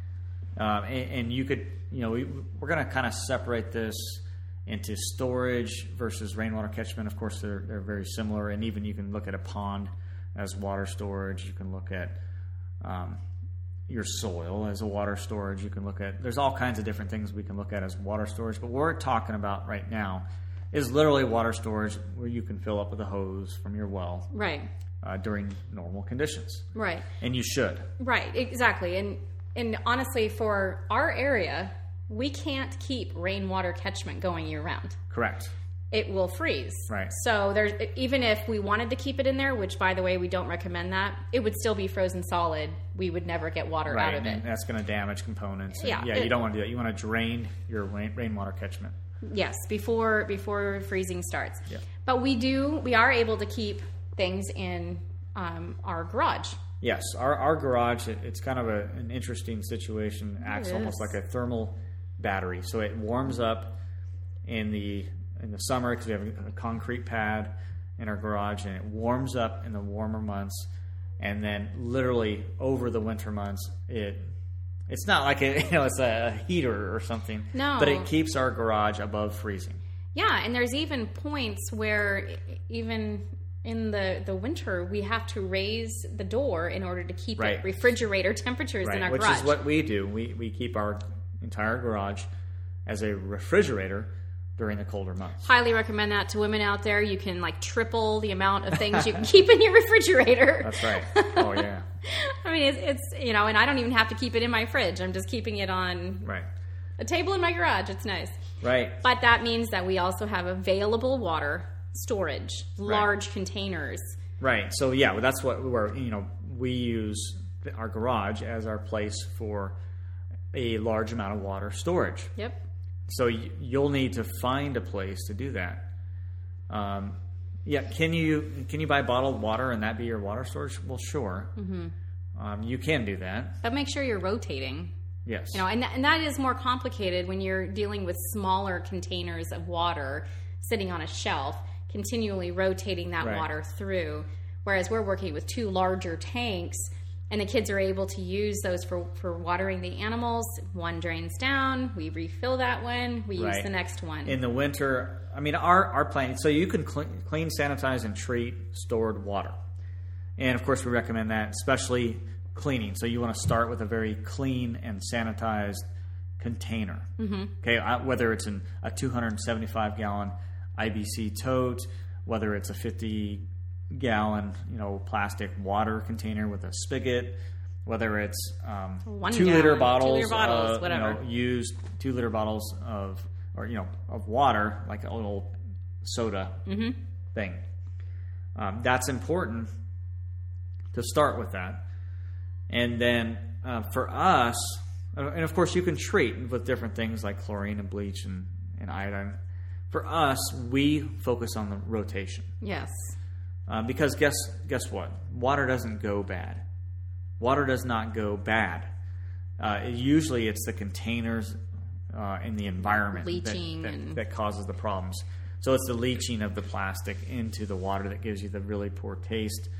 and you could, we're going to kind of separate this into storage versus rainwater catchment. Of course, they're very similar, and even you can look at a pond as water storage. You can look at your soil as a water storage. You can look at, there's all kinds of different things we can look at as water storage, but what we're talking about right now is literally water storage where you can fill up with a hose from your well Right. during normal conditions. Right. And you should. Right. Exactly. And honestly, for our area, we can't keep rainwater catchment going year round. Correct. It will freeze. Right. So there's, even if we wanted to keep it in there, which by the way we don't recommend that, it would still be frozen solid. We would never get water Right. out of it. And that's going to damage components. And Yeah. you don't want to do that. You want to drain your rainwater catchment. Yes, before freezing starts. Yeah. But we are able to keep things in our garage. Yes, our garage, it's kind of an interesting situation. Acts almost is. like a thermal battery. So it warms up in the summer because we have a concrete pad in our garage, and it warms up in the warmer months. And then literally over the winter months, it's not like it's a heater or something. No. But it keeps our garage above freezing. Yeah, and there's even points where even in the winter we have to raise the door in order to keep Right. it refrigerator temperatures in our Which garage. is what we do. We keep our entire garage as a refrigerator during the colder months. Highly recommend that to women out there. You can triple the amount of things you can keep in your refrigerator. That's right. Oh yeah. I mean, it's and I don't even have to keep it in my fridge. I'm just keeping it on Right. a table in my garage. It's nice. Right. But that means that we also have available water storage, large containers. Right. So yeah, well, that's what we use our garage as our place for a large amount of water storage. Yep. So you'll need to find a place to do that. Yeah, can you buy bottled water and that be your water storage? Well, sure. Mm-hmm. You can do that. But make sure you're rotating. Yes. And that is more complicated when you're dealing with smaller containers of water sitting on a shelf, continually rotating that Right. water through. Whereas we're working with two larger tanks, and the kids are able to use those for watering the animals. One drains down, we refill that one, we use Right. the next one. In the winter, I mean, our plan, so you can clean, sanitize, and treat stored water. And of course, we recommend that, especially cleaning. So you want to start with a very clean and sanitized container. Mm-hmm. Okay, whether it's a 275-gallon IBC tote, whether it's a 50-gallon plastic water container with a spigot, whether it's 2-liter bottles, 2-liter bottles, whatever. Used 2-liter bottles of water, like a little soda thing. That's important to start with that. And then for us, and of course you can treat with different things like chlorine and bleach and iodine. For us, we focus on the rotation. Yes. Because guess what? Water doesn't go bad. Water does not go bad. Usually it's the containers in the environment that causes the problems. So it's the leaching of the plastic into the water that gives you the really poor taste.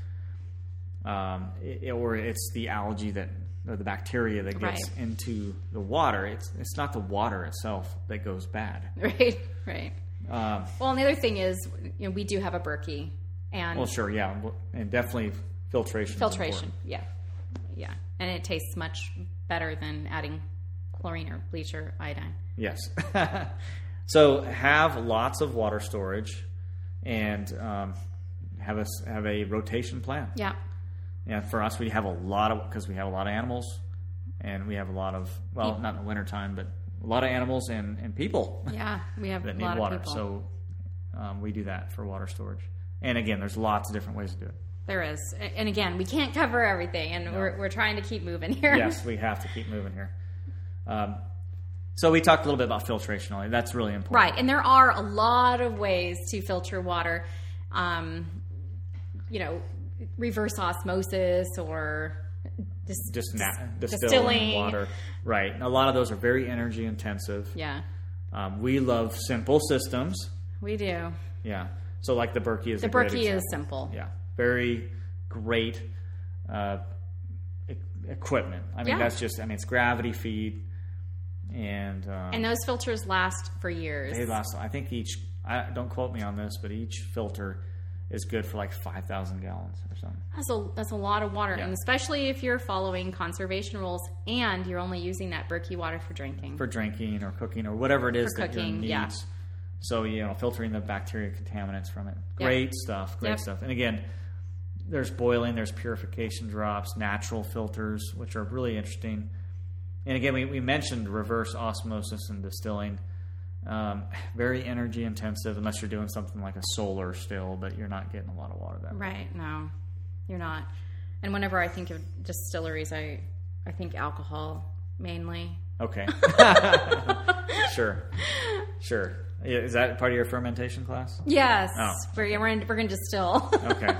Or it's the algae or the bacteria that gets into the water. It's not the water itself that goes bad. Right. Well, and the other thing is, we do have a Berkey, and well, sure, yeah, and definitely filtration. Yeah, and it tastes much better than adding chlorine or bleach or iodine. Yes. So have lots of water storage, and have a rotation plan. Yeah. Yeah, for us, we have because we have a lot of animals, and we have a lot of, not in the wintertime, but a lot of animals and people. Yeah, we have that a need lot water. of people. So we do that for water storage. And again, there's lots of different ways to do it. There is. And again, we can't cover everything, and we're trying to keep moving here. Yes, we have to keep moving here. So we talked a little bit about filtration only. That's really important. Right, and there are a lot of ways to filter water. Reverse osmosis or distilling water. Right. And a lot of those are very energy intensive. Yeah. We love simple systems. We do. Yeah. So like the Berkey is a great example. The Berkey is simple. Yeah. Very great equipment. That's just, it's gravity feed. And those filters last for years. They last, I think don't quote me on this, but each filter is good for like 5,000 gallons or something. That's a lot of water, yeah. And especially if you're following conservation rules and you're only using that Berkey water for drinking. For drinking or cooking or whatever it is that your needs. Yeah. So, filtering the bacteria contaminants from it. Great stuff. And again, there's boiling, there's purification drops, natural filters, which are really interesting. And again, we mentioned reverse osmosis and distilling. Very energy intensive unless you're doing something like a solar still, but you're not getting a lot of water that way. Right, no, you're not. And whenever I think of distilleries, I think alcohol mainly. Okay. Sure. Is that part of your fermentation class? Yes. Oh. We're going to distill. Okay.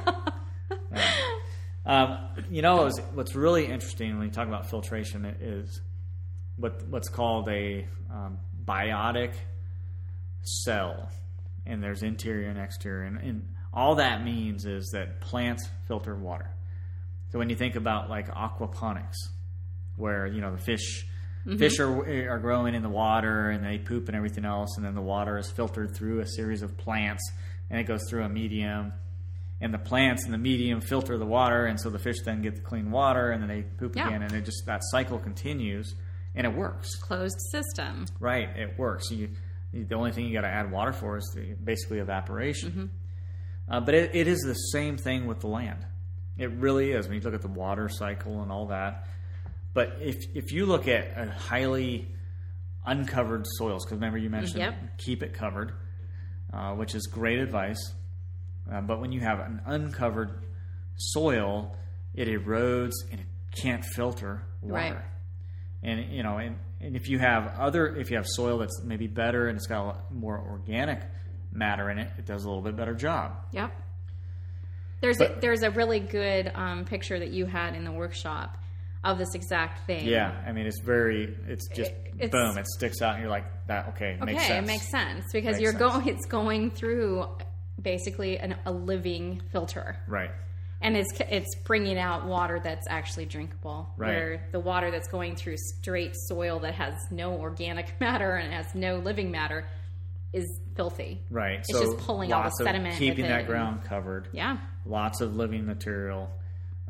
Right. What's really interesting when you talk about filtration is what's called a biotic cell, and there's interior and exterior, and all that means is that plants filter water. So when you think about like aquaponics, where the fish are growing in the water and they poop and everything else, and then the water is filtered through a series of plants and it goes through a medium, and the plants in the medium filter the water, and so the fish then get the clean water and then they poop again, and that cycle continues. And it works. Closed system. Right, it works. The only thing you got to add water for is basically evaporation. Mm-hmm. But it is the same thing with the land. It really is when you look at the water cycle and all that. But if you look at a highly uncovered soils, because remember you mentioned keep it covered, which is great advice. But when you have an uncovered soil, it erodes and it can't filter water. Right. And and if you have soil that's maybe better and it's got a lot more organic matter in it, it does a little bit better job. Yep. There's a really good picture that you had in the workshop of this exact thing. Yeah, it's just boom, it sticks out and you're like that. Okay, makes sense. It makes sense because it's going through basically a living filter. Right. And it's bringing out water that's actually drinkable. Right. Where the water that's going through straight soil that has no organic matter and has no living matter is filthy. Right. It's just pulling all the sediment. Keeping that ground covered. Yeah. Lots of living material.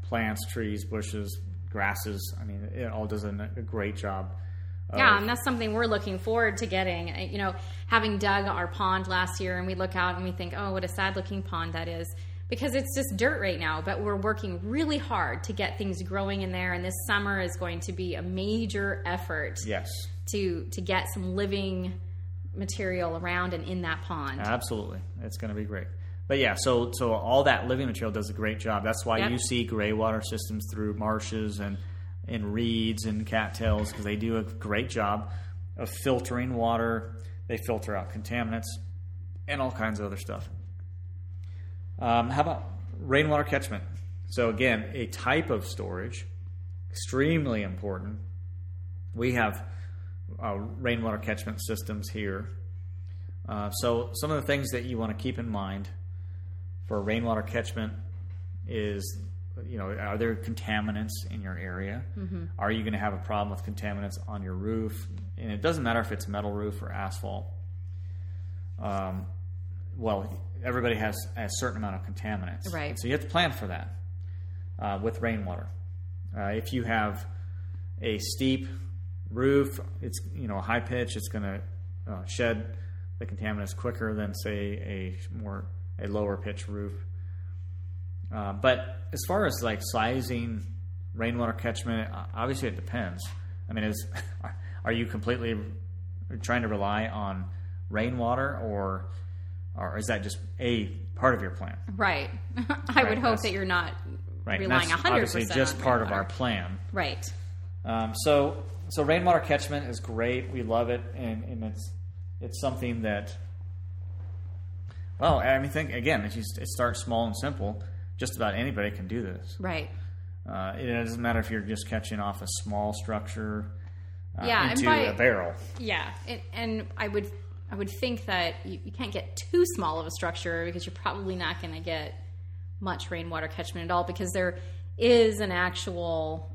plants, trees, bushes, grasses. I mean, it all does a great job. Yeah, and that's something we're looking forward to getting. You know, having dug our pond last year, and we look out and we think, oh, what a sad-looking pond that is. Because it's just dirt right now, but we're working really hard to get things growing in there, and this summer is going to be a major effort to get some living material around and in that pond. Absolutely. It's going to be great. But yeah, so all that living material does a great job. That's why you see gray water systems through marshes and reeds and cattails, because they do a great job of filtering water. They filter out contaminants and all kinds of other stuff. How about rainwater catchment? So again, a type of storage, extremely important. We have rainwater catchment systems here. So some of the things that you want to keep in mind for rainwater catchment is, you know, are there contaminants in your area? Mm-hmm. Are you going to have a problem with contaminants on your roof? And it doesn't matter if it's metal roof or asphalt. Well, everybody has a certain amount of contaminants. Right. So you have to plan for that with rainwater. If you have a steep roof, it's, you know, a high pitch, it's going to shed the contaminants quicker than, say, a lower pitch roof. But as far as like sizing rainwater catchment, obviously it depends. I mean, are you completely trying to rely on rainwater, or is that just a part of your plan? Right. I would hope that you're not relying 100% obviously just on part rainwater. of our plan. Right. So rainwater catchment is great. We love it, and it's something that, well, I mean, think again, if you start small and simple, just about anybody can do this. Right. It doesn't matter if you're just catching off a small structure into a barrel. Yeah, and I would think that you can't get too small of a structure, because you're probably not going to get much rainwater catchment at all, because there is an actual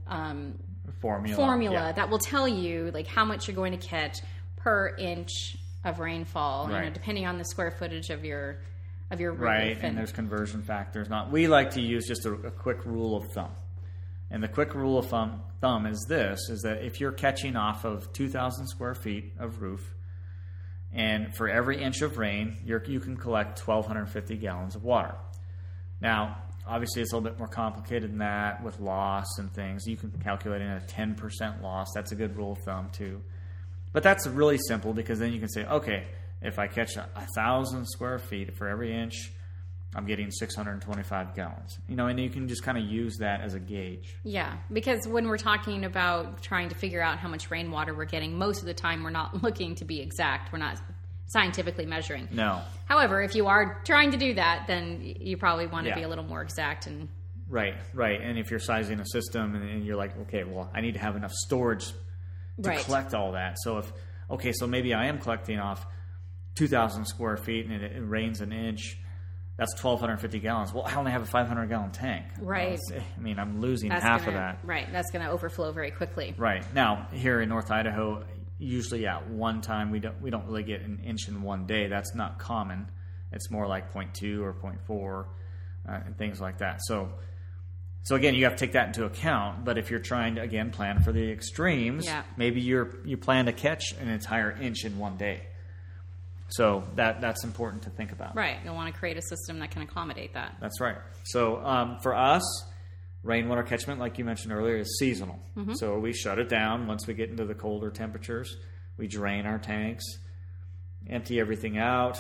formula that will tell you like how much you're going to catch per inch of rainfall, right, you know, depending on the square footage of your roof. Right, and there's conversion factors. We like to use just a quick rule of thumb. And the quick rule of thumb is that if you're catching off of 2,000 square feet of roof, and for every inch of rain, you can collect 1,250 gallons of water. Now, obviously, it's a little bit more complicated than that with loss and things. You can calculate in a 10% loss. That's a good rule of thumb, too. But that's really simple, because then you can say, okay, if I catch 1,000 square feet for every inch, I'm getting 625 gallons. You know, and you can just kind of use that as a gauge. Yeah, because when we're talking about trying to figure out how much rainwater we're getting, most of the time we're not looking to be exact. We're not scientifically measuring. No. However, if you are trying to do that, then you probably want to be a little more exact. And Right. And if you're sizing a system and you're like, okay, well, I need to have enough storage to collect all that. So so maybe I am collecting off 2,000 square feet and it rains an inch. That's 1,250 gallons. Well, I only have a 500-gallon tank. Right. I mean, I'm losing half of that. Right. That's going to overflow very quickly. Right. Now, here in North Idaho, usually at one time we don't really get an inch in one day. That's not common. It's more like 0.2 or 0.4 and things like that. So again, you have to take that into account. But if you're trying to, again, plan for the extremes, maybe you plan to catch an entire inch in one day. So that's important to think about. Right. You'll want to create a system that can accommodate that. That's right. So for us, rainwater catchment, like you mentioned earlier, is seasonal. Mm-hmm. So we shut it down once we get into the colder temperatures. We drain our tanks, empty everything out,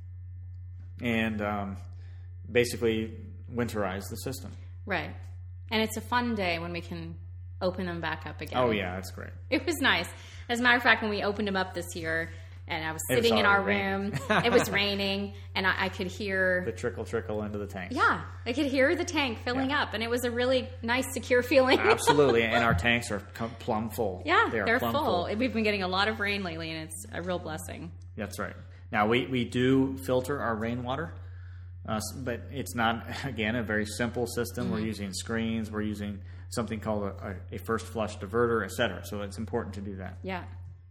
and basically winterize the system. Right. And it's a fun day when we can open them back up again. Oh, yeah, that's great. It was nice. As a matter of fact, when we opened them up this year, and I was sitting in our room. It was raining, and I could hear the trickle into the tank. Yeah, I could hear the tank filling up, and it was a really nice, secure feeling. Absolutely, and our tanks are plumb full. Yeah, they're full. We've been getting a lot of rain lately, and it's a real blessing. That's right. Now, we do filter our rainwater, but it's not, again, a very simple system. Mm-hmm. We're using screens. We're using something called a first flush diverter, et cetera. So it's important to do that. Yeah.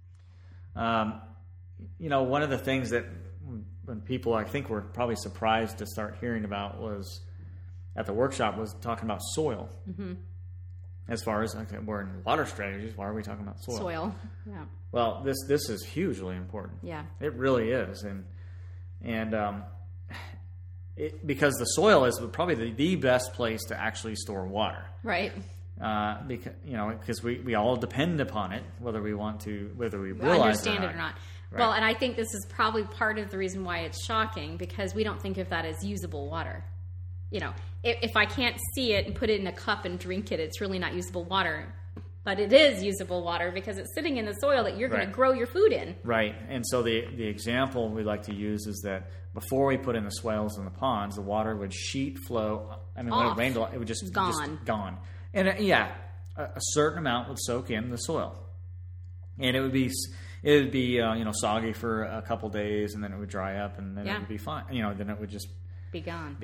You know, one of the things that when people, I think, were probably surprised to start hearing about was at the workshop was talking about soil. Mm-hmm. As far as, okay, we're in water strategies, why are we talking about soil? Soil, yeah. Well, this is hugely important. Yeah. It really is. Because the soil is probably the best place to actually store water. Right. Because we all depend upon it, whether we realize understand it or not. Right. Well, and I think this is probably part of the reason why it's shocking, because we don't think of that as usable water. If I can't see it and put it in a cup and drink it, it's really not usable water. But it is usable water because it's sitting in the soil that you're going to grow your food in. Right. And so the example we like to use is that before we put in the swales and the ponds, the water would sheet flow. I mean, when it rained a lot, it would just gone. And a certain amount would soak in the soil, and it would be soggy for a couple days, and then it would dry up, and then it would be fine. Then it would just be gone.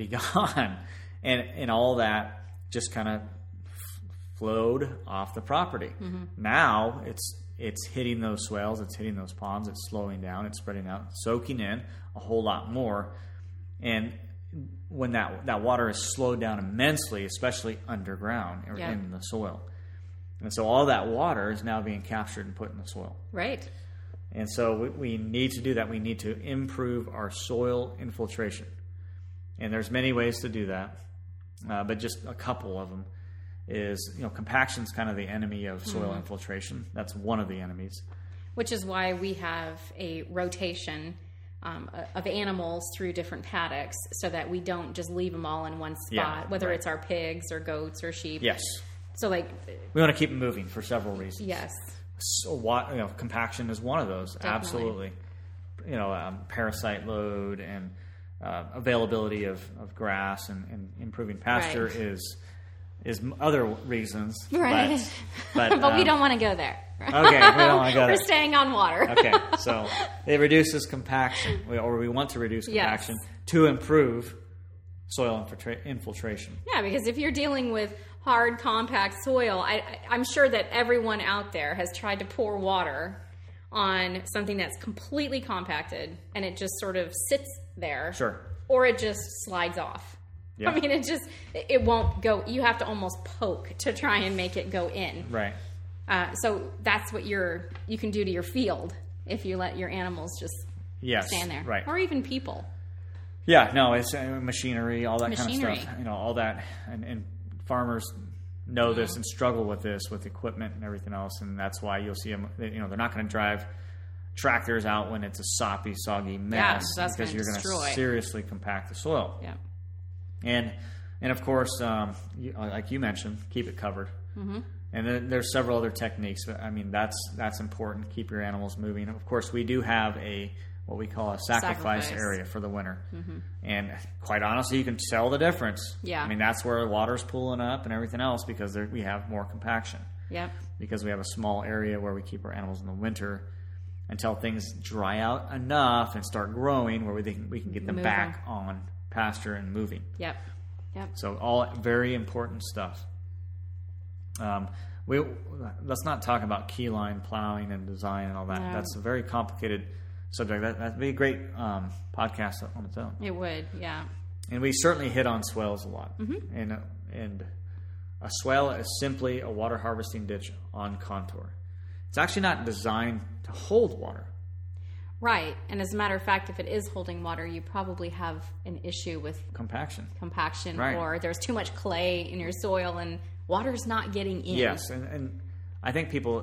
And all that just kind of flowed off the property. Mm-hmm. Now it's hitting those swales, it's hitting those ponds, it's slowing down, it's spreading out, soaking in a whole lot more. And when that water is slowed down immensely, especially underground or in the soil. And so all that water is now being captured and put in the soil. Right. And so we need to do that. We need to improve our soil infiltration. And there's many ways to do that, but just a couple of them is, compaction is kind of the enemy of soil infiltration. That's one of the enemies. Which is why we have a rotation of animals through different paddocks, so that we don't just leave them all in one spot, whether it's our pigs or goats or sheep. Yes. So we want to keep them moving for several reasons. Yes. So compaction is one of those. Definitely. Absolutely. Parasite load and availability of grass and improving pasture is other reasons. Right. But we don't want to go there. Okay, we don't want to go there. We're staying on water. Okay, so it reduces compaction, or we want to reduce compaction to improve soil infiltration. Yeah, because if you're dealing with hard, compact soil, I'm sure that everyone out there has tried to pour water on something that's completely compacted, and it just sort of sits there. Sure. Or it just slides off. Yeah. I mean, it won't go. You have to almost poke to try and make it go in. Right. So that's what you can do to your field if you let your animals just stand there. Right. Or even people. Yeah, no, it's machinery, all that kind of stuff. All that. And farmers know this and struggle with this with equipment and everything else. And that's why you'll see them, they're not going to drive tractors out when it's a soppy, soggy mess, because you're going to seriously compact the soil. Yeah. And of course, like you mentioned, keep it covered. Mm-hmm. And then there's several other techniques. I mean, that's important. Keep your animals moving. Of course, we do have what we call a sacrifice area for the winter. Mm-hmm. And quite honestly, you can tell the difference. Yeah. I mean, that's where the water's pooling up and everything else, because we have more compaction. Yeah. Because we have a small area where we keep our animals in the winter until things dry out enough and start growing, where we can get them back on pasture and moving. Yep. So all very important stuff. Let's not talk about keyline plowing and design and all that. No. That's a very complicated subject. That'd be a great podcast on its own. It would, yeah. And we certainly hit on swales a lot. Mm-hmm. And a swale is simply a water harvesting ditch on contour. It's actually not designed to hold water. Right. And as a matter of fact, if it is holding water, you probably have an issue with compaction, right. Or there's too much clay in your soil and water's not getting in. Yes. And I think people,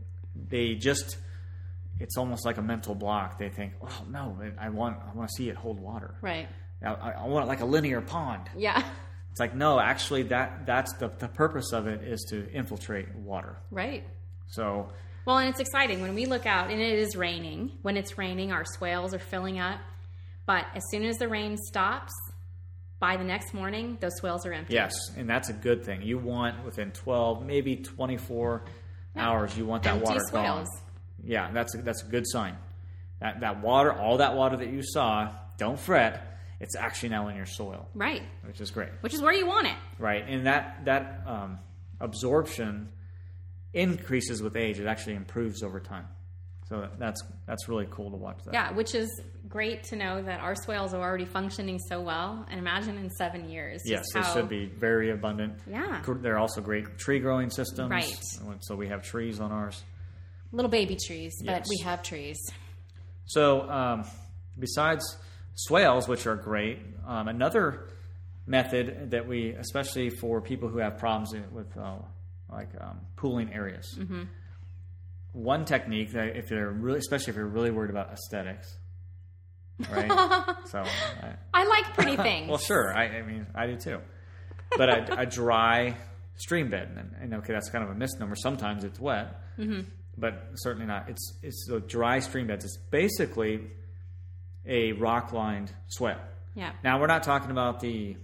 it's almost like a mental block. They think, oh, no, I want to see it hold water. Right. I want it like a linear pond. Yeah. It's like, no, actually that's the purpose of it is to infiltrate water. Right. So... Well, and it's exciting when we look out and it is raining. When it's raining, our swales are filling up. But as soon as the rain stops, by the next morning, those swales are empty. Yes, and that's a good thing. You want within 12, maybe 24 hours, you want that empty water swales. gone. Yeah, that's a good sign. That water, all that water that you saw, don't fret. It's actually now in your soil. Right. Which is great. Which is where you want it. Right, and that absorption increases with age. It actually improves over time. So that's really cool to watch that. Yeah, which is great to know that our swales are already functioning so well. And imagine in 7 years. Yes, they should be very abundant. Yeah. They're also great tree growing systems. Right. So we have trees on ours. Little baby trees, but Yes. we have trees. So besides swales, which are great, another method that we, especially for people who have problems with pooling areas. Mm-hmm. One technique that especially if you're really worried about aesthetics, right? So I like pretty things. well, sure. I mean, I do too. But a dry stream bed, and okay, that's kind of a misnomer. Sometimes it's wet, but certainly not. It's a dry stream beds. It's basically a rock lined swale. Yeah. Now we're not talking about the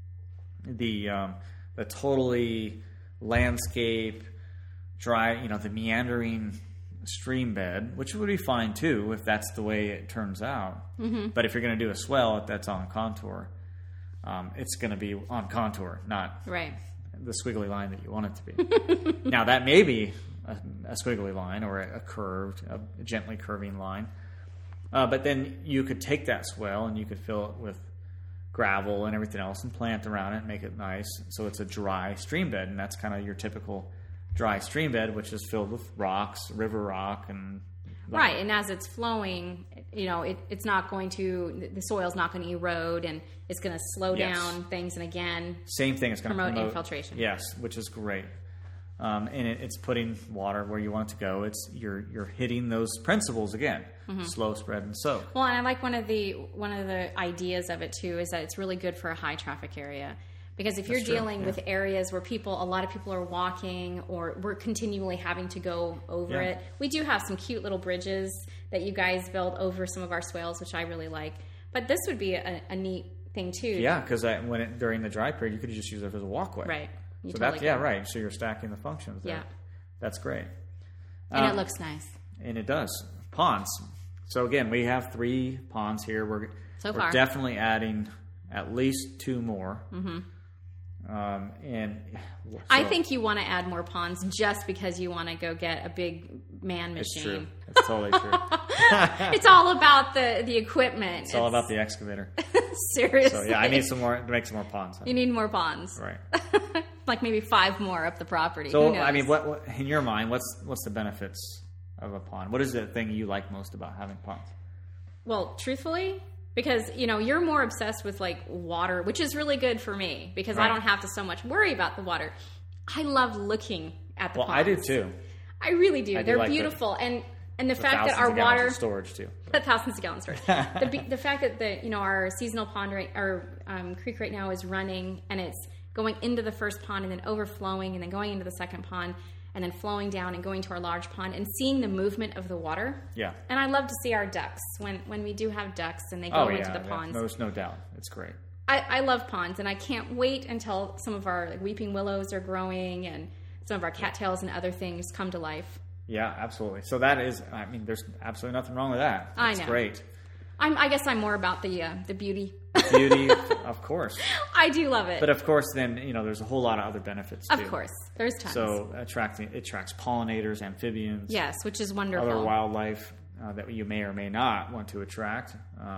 totally landscape dry, the meandering stream bed, which would be fine too if that's the way it turns out. Mm-hmm. But if you're going to do a swell that's on contour, it's going to be on contour, not right. the squiggly line that you want it to be. Now that may be a squiggly line or a gently curving line. But then you could take that swell and you could fill it with gravel and everything else and plant around it and make it nice. So it's a dry stream bed, and that's kind of your typical dry stream bed, which is filled with rocks, river rock, and right. And as it's flowing, it's not going to, the soil's not going to erode, and it's going to slow down things. And again, same thing. It's going to promote infiltration. Yes, which is great. And it's putting water where you want it to go. It's you're hitting those principles again: slow, spread, and soak. Well, and I like one of the ideas of it too is that it's really good for a high traffic area. Because if you're dealing with areas where a lot of people are walking, or we're continually having to go over it, we do have some cute little bridges that you guys build over some of our swales, which I really like. But this would be a neat thing too. Yeah, because during the dry period, you could just use it as a walkway. Right. So right. So you're stacking the functions there. Yeah. That's great. And it looks nice. And it does. Ponds. So again, we have 3 ponds here. We're definitely adding at least 2 more. Mm-hmm. I think you want to add more ponds just because you want to go get a big man machine. It's true. It's totally true. It's all about the equipment. It's all about the excavator. Seriously. So I need some more to make some more ponds. You need more ponds. Right. Like maybe 5 more up the property. So I mean, what in your mind, what's the benefits of a pond? What is the thing you like most about having ponds? Well, truthfully, because, you're more obsessed with, water, which is really good for me because I don't have to so much worry about the water. I love looking at the ponds. I do, too. I really do. They're beautiful. And the fact that our water... storage, too. Thousands of gallons storage. The fact that, our seasonal pond, our creek right now is running, and it's going into the first pond and then overflowing and then going into the second pond and then flowing down and going to our large pond and seeing the movement of the water. Yeah. And I love to see our ducks when we do have ducks and they go into the ponds. There's no doubt. It's great. I love ponds, and I can't wait until some of our weeping willows are growing and some of our cattails and other things come to life. Yeah, absolutely. So that is, there's absolutely nothing wrong with that. I know. It's great. I guess I'm more about the beauty. Beauty, of course. I do love it. But of course, then, there's a whole lot of other benefits, too. Of course. There's tons. So it attracts pollinators, amphibians. Yes, which is wonderful. Other wildlife that you may or may not want to attract.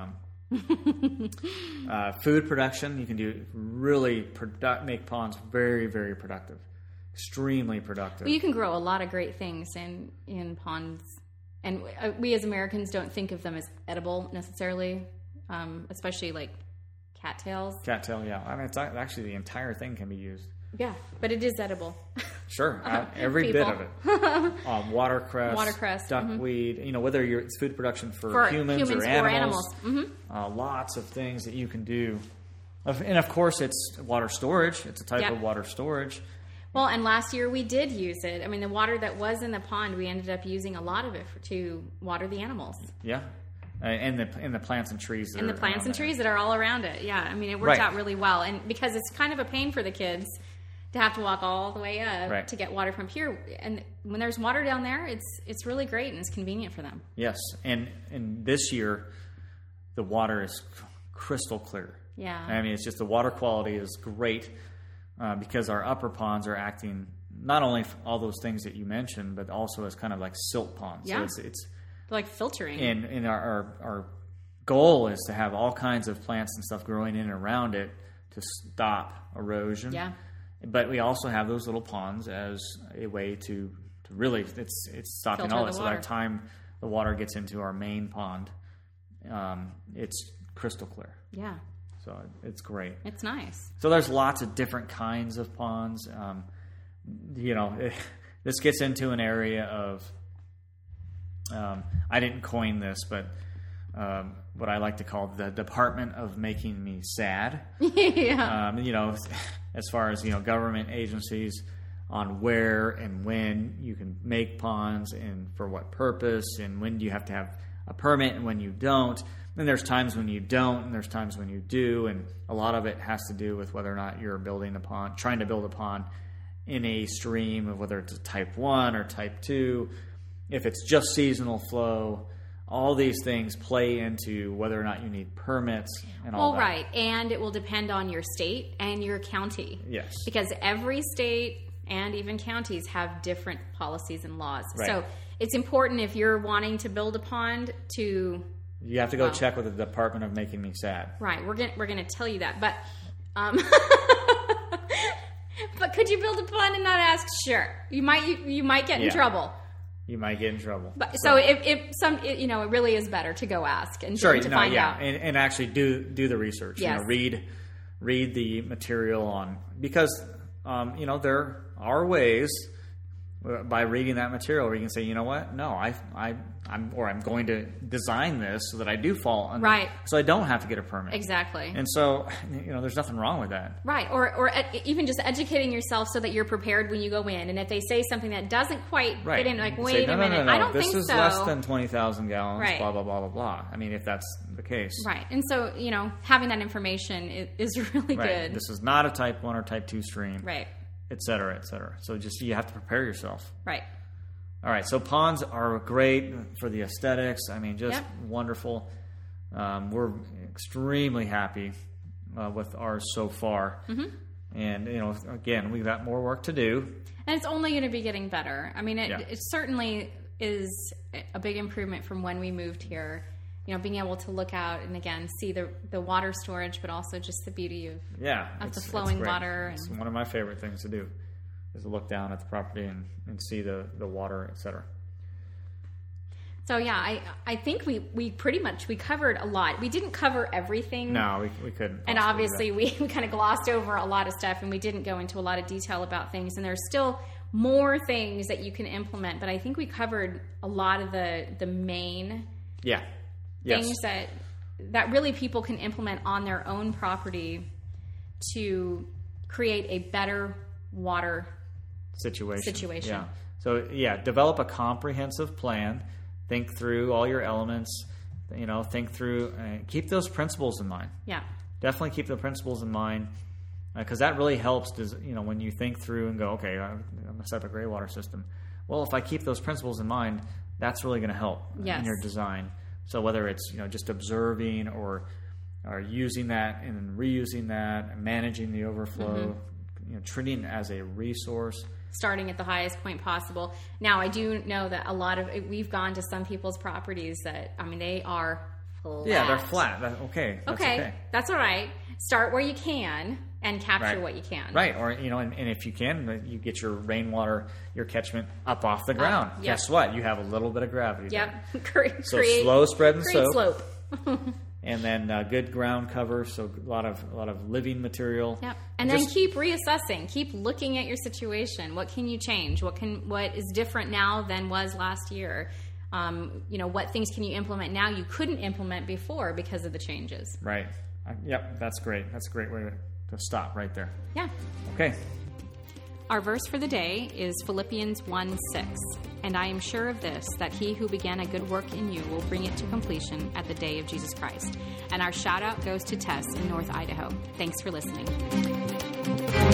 Food production, you can do really make ponds very, very productive. Extremely productive. Well, you can grow a lot of great things in ponds. And we as Americans don't think of them as edible necessarily, especially like cattails. Cattail, yeah. It's actually the entire thing can be used. Yeah, but it is edible. Sure, every bit of it. Watercress, duckweed. Mm-hmm. Whether it's food production for humans or animals. Mm-hmm. Lots of things that you can do. And of course, it's water storage. It's a type of water storage. Well, and last year we did use it. The water that was in the pond, we ended up using a lot of it to water the animals. Yeah, and the plants and trees. And the plants and trees that are all around it. Yeah, it worked out really well. And because it's kind of a pain for the kids to have to walk all the way up to get water from here. And when there's water down there, it's really great and it's convenient for them. Yes, and this year the water is crystal clear. Yeah. It's just the water quality is great. Because our upper ponds are acting not only all those things that you mentioned, but also as kind of like silt ponds. Yeah. So like filtering. And our goal is to have all kinds of plants and stuff growing in and around it to stop erosion. Yeah. But we also have those little ponds as a way to really, it's stopping Filter all the this. So by the time the water gets into our main pond, it's crystal clear. Yeah. So it's great. It's nice. So there's lots of different kinds of ponds. This gets into an area of, I didn't coin this, but what I like to call the Department of Making Me Sad. Yeah. As far as, government agencies on where and when you can make ponds and for what purpose and when do you have to have a permit and when you don't. And there's times when you don't and there's times when you do. And a lot of it has to do with whether or not you're trying to build a pond in a stream of whether it's a type 1 or type 2, if it's just seasonal flow. All these things play into whether or not you need permits and all that. Well, right. And it will depend on your state and your county. Yes. Because every state and even counties have different policies and laws. Right. So it's important if you're wanting to build a pond to... You have to go check with the Department of Making Me Sad. Right. We're gonna tell you that. But but could you build a pond and not ask? Sure. You might get in trouble. You might get in trouble. But so if it really is better to go ask and to find out and actually do the research. Yes. Read the material on, because there are ways by reading that material where you can say, you know what? No, I'm going to design this so that I do fall under, right. So I don't have to get a permit. Exactly. And so, there's nothing wrong with that. Right. Or even just educating yourself so that you're prepared when you go in. And if they say something that doesn't quite right. fit in, like, wait a minute, no, I don't think so. This is less than 20,000 gallons, right. blah, blah, blah, blah, blah. I mean, if that's the case. Right. And so, having that information is really right. good. This is not a type 1 or type 2 stream. Right. Et cetera, et cetera. So you have to prepare yourself. Right. All right, so ponds are great for the aesthetics. I mean, just wonderful. We're extremely happy with ours so far. Mm-hmm. And, again, we've got more work to do. And it's only going to be getting better. I mean, it certainly is a big improvement from when we moved here. Being able to look out and, again, see the water storage, but also just the beauty of the flowing water. It's one of my favorite things to do, is to look down at the property and see the water, et cetera. So, I think we pretty much covered a lot. We didn't cover everything. No, we couldn't. And obviously we kind of glossed over a lot of stuff, and we didn't go into a lot of detail about things. And there's still more things that you can implement. But I think we covered a lot of the main things that really people can implement on their own property to create a better water situation. Yeah. So, develop a comprehensive plan. Think through all your elements. Think through. Keep those principles in mind. Yeah. Definitely keep the principles in mind, because that really helps. When you think through and go, okay, I'm going to set up a gray water system. Well, if I keep those principles in mind, that's really going to help in your design. So whether it's just observing or using that and then reusing that, and managing the overflow, treating it as a resource. Starting at the highest point possible. Now, I do know that we've gone to some people's properties that, they are flat. Yeah, they're flat. That's okay. That's all right. Start where you can and capture what you can. Right. Or, and if you can, you get your rainwater, your catchment up off the ground. Yep. Guess what? You have a little bit of gravity there. So slow spread and slope. And then good ground cover, so a lot of living material. Yep. And then keep reassessing. Keep looking at your situation. What can you change? What is different now than was last year? What things can you implement now you couldn't implement before because of the changes? Right. Yep. That's great. That's a great way to stop right there. Yeah. Okay. Our verse for the day is Philippians 1:6. And I am sure of this, that he who began a good work in you will bring it to completion at the day of Jesus Christ. And our shout out goes to Tess in North Idaho. Thanks for listening.